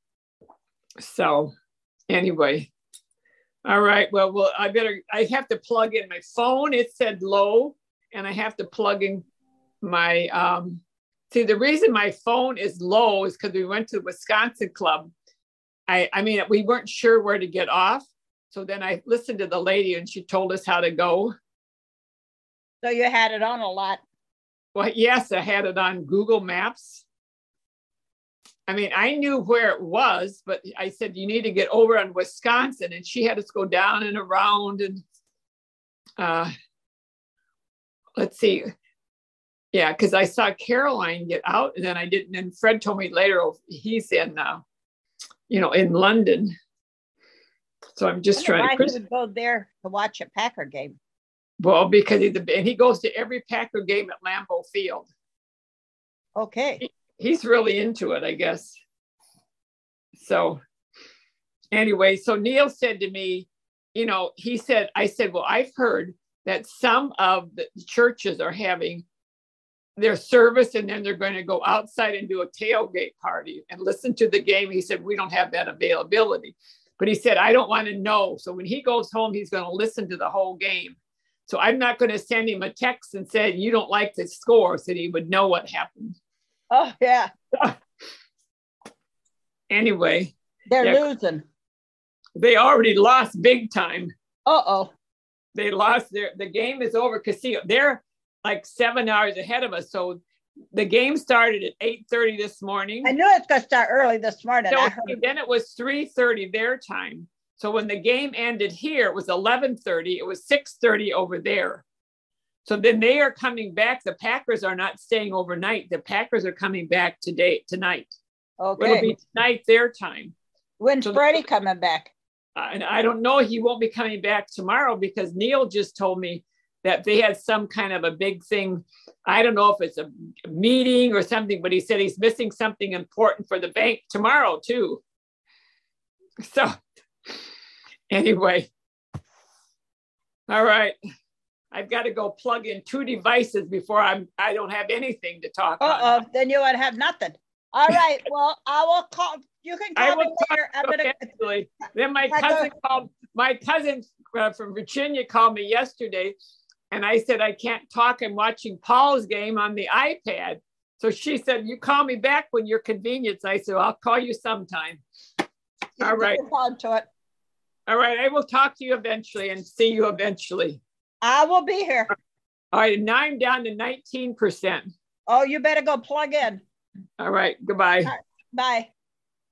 So anyway, all right. Well, I have to plug in my phone. It said low, and I have to plug in my, see, the reason my phone is low is because we went to the Wisconsin club. I mean, we weren't sure where to get off. So then I listened to the lady and she told us how to go. So you had it on a lot. Well, yes, I had it on Google Maps. I mean, I knew where it was, but I said, you need to get over on Wisconsin. And she had us go down and around and let's see. Yeah, because I saw Caroline get out and then I didn't. And Fred told me later, he's in, in London. So I'm just trying to. Why he would go there to watch a Packer game? Well, because he goes to every Packer game at Lambeau Field. Okay. He's really into it, I guess. So anyway, so Neil said to me, I said, well, I've heard that some of the churches are having their service and then they're going to go outside and do a tailgate party and listen to the game. He said, we don't have that availability. But he said, I don't want to know. So when he goes home, he's going to listen to the whole game. So I'm not going to send him a text and say, you don't like the score, so he would know what happened. Oh, yeah. Anyway. They're losing. They already lost big time. Uh-oh. They lost the game is over because see, they're like 7 hours ahead of us. So the game started at 8:30 this morning. I knew it's going to start early this morning. So then it was 3:30 their time. So when the game ended here, it was 11:30. It was 6:30 over there. So then they are coming back. The Packers are not staying overnight. The Packers are coming back tonight. Okay. It'll be tonight their time. When's Freddie coming back? And I don't know. He won't be coming back tomorrow because Neil just told me that they had some kind of a big thing. I don't know if it's a meeting or something, but he said he's missing something important for the bank tomorrow too. So anyway, all right. I've got to go plug in 2 devices before I don't have anything to talk on. Then you would have nothing. All right. Well, I will call. You can call me later. I'm gonna. Then my cousin from Virginia called me yesterday, and I said I can't talk. I'm watching Paul's game on the iPad. So she said, "You call me back when you're convenient." I said, "I'll call you sometime." All right. To it. All right. I will talk to you eventually and see you eventually. I will be here. All right. Now I'm down to 19%. Oh, you better go plug in. All right. Goodbye. All right. Bye.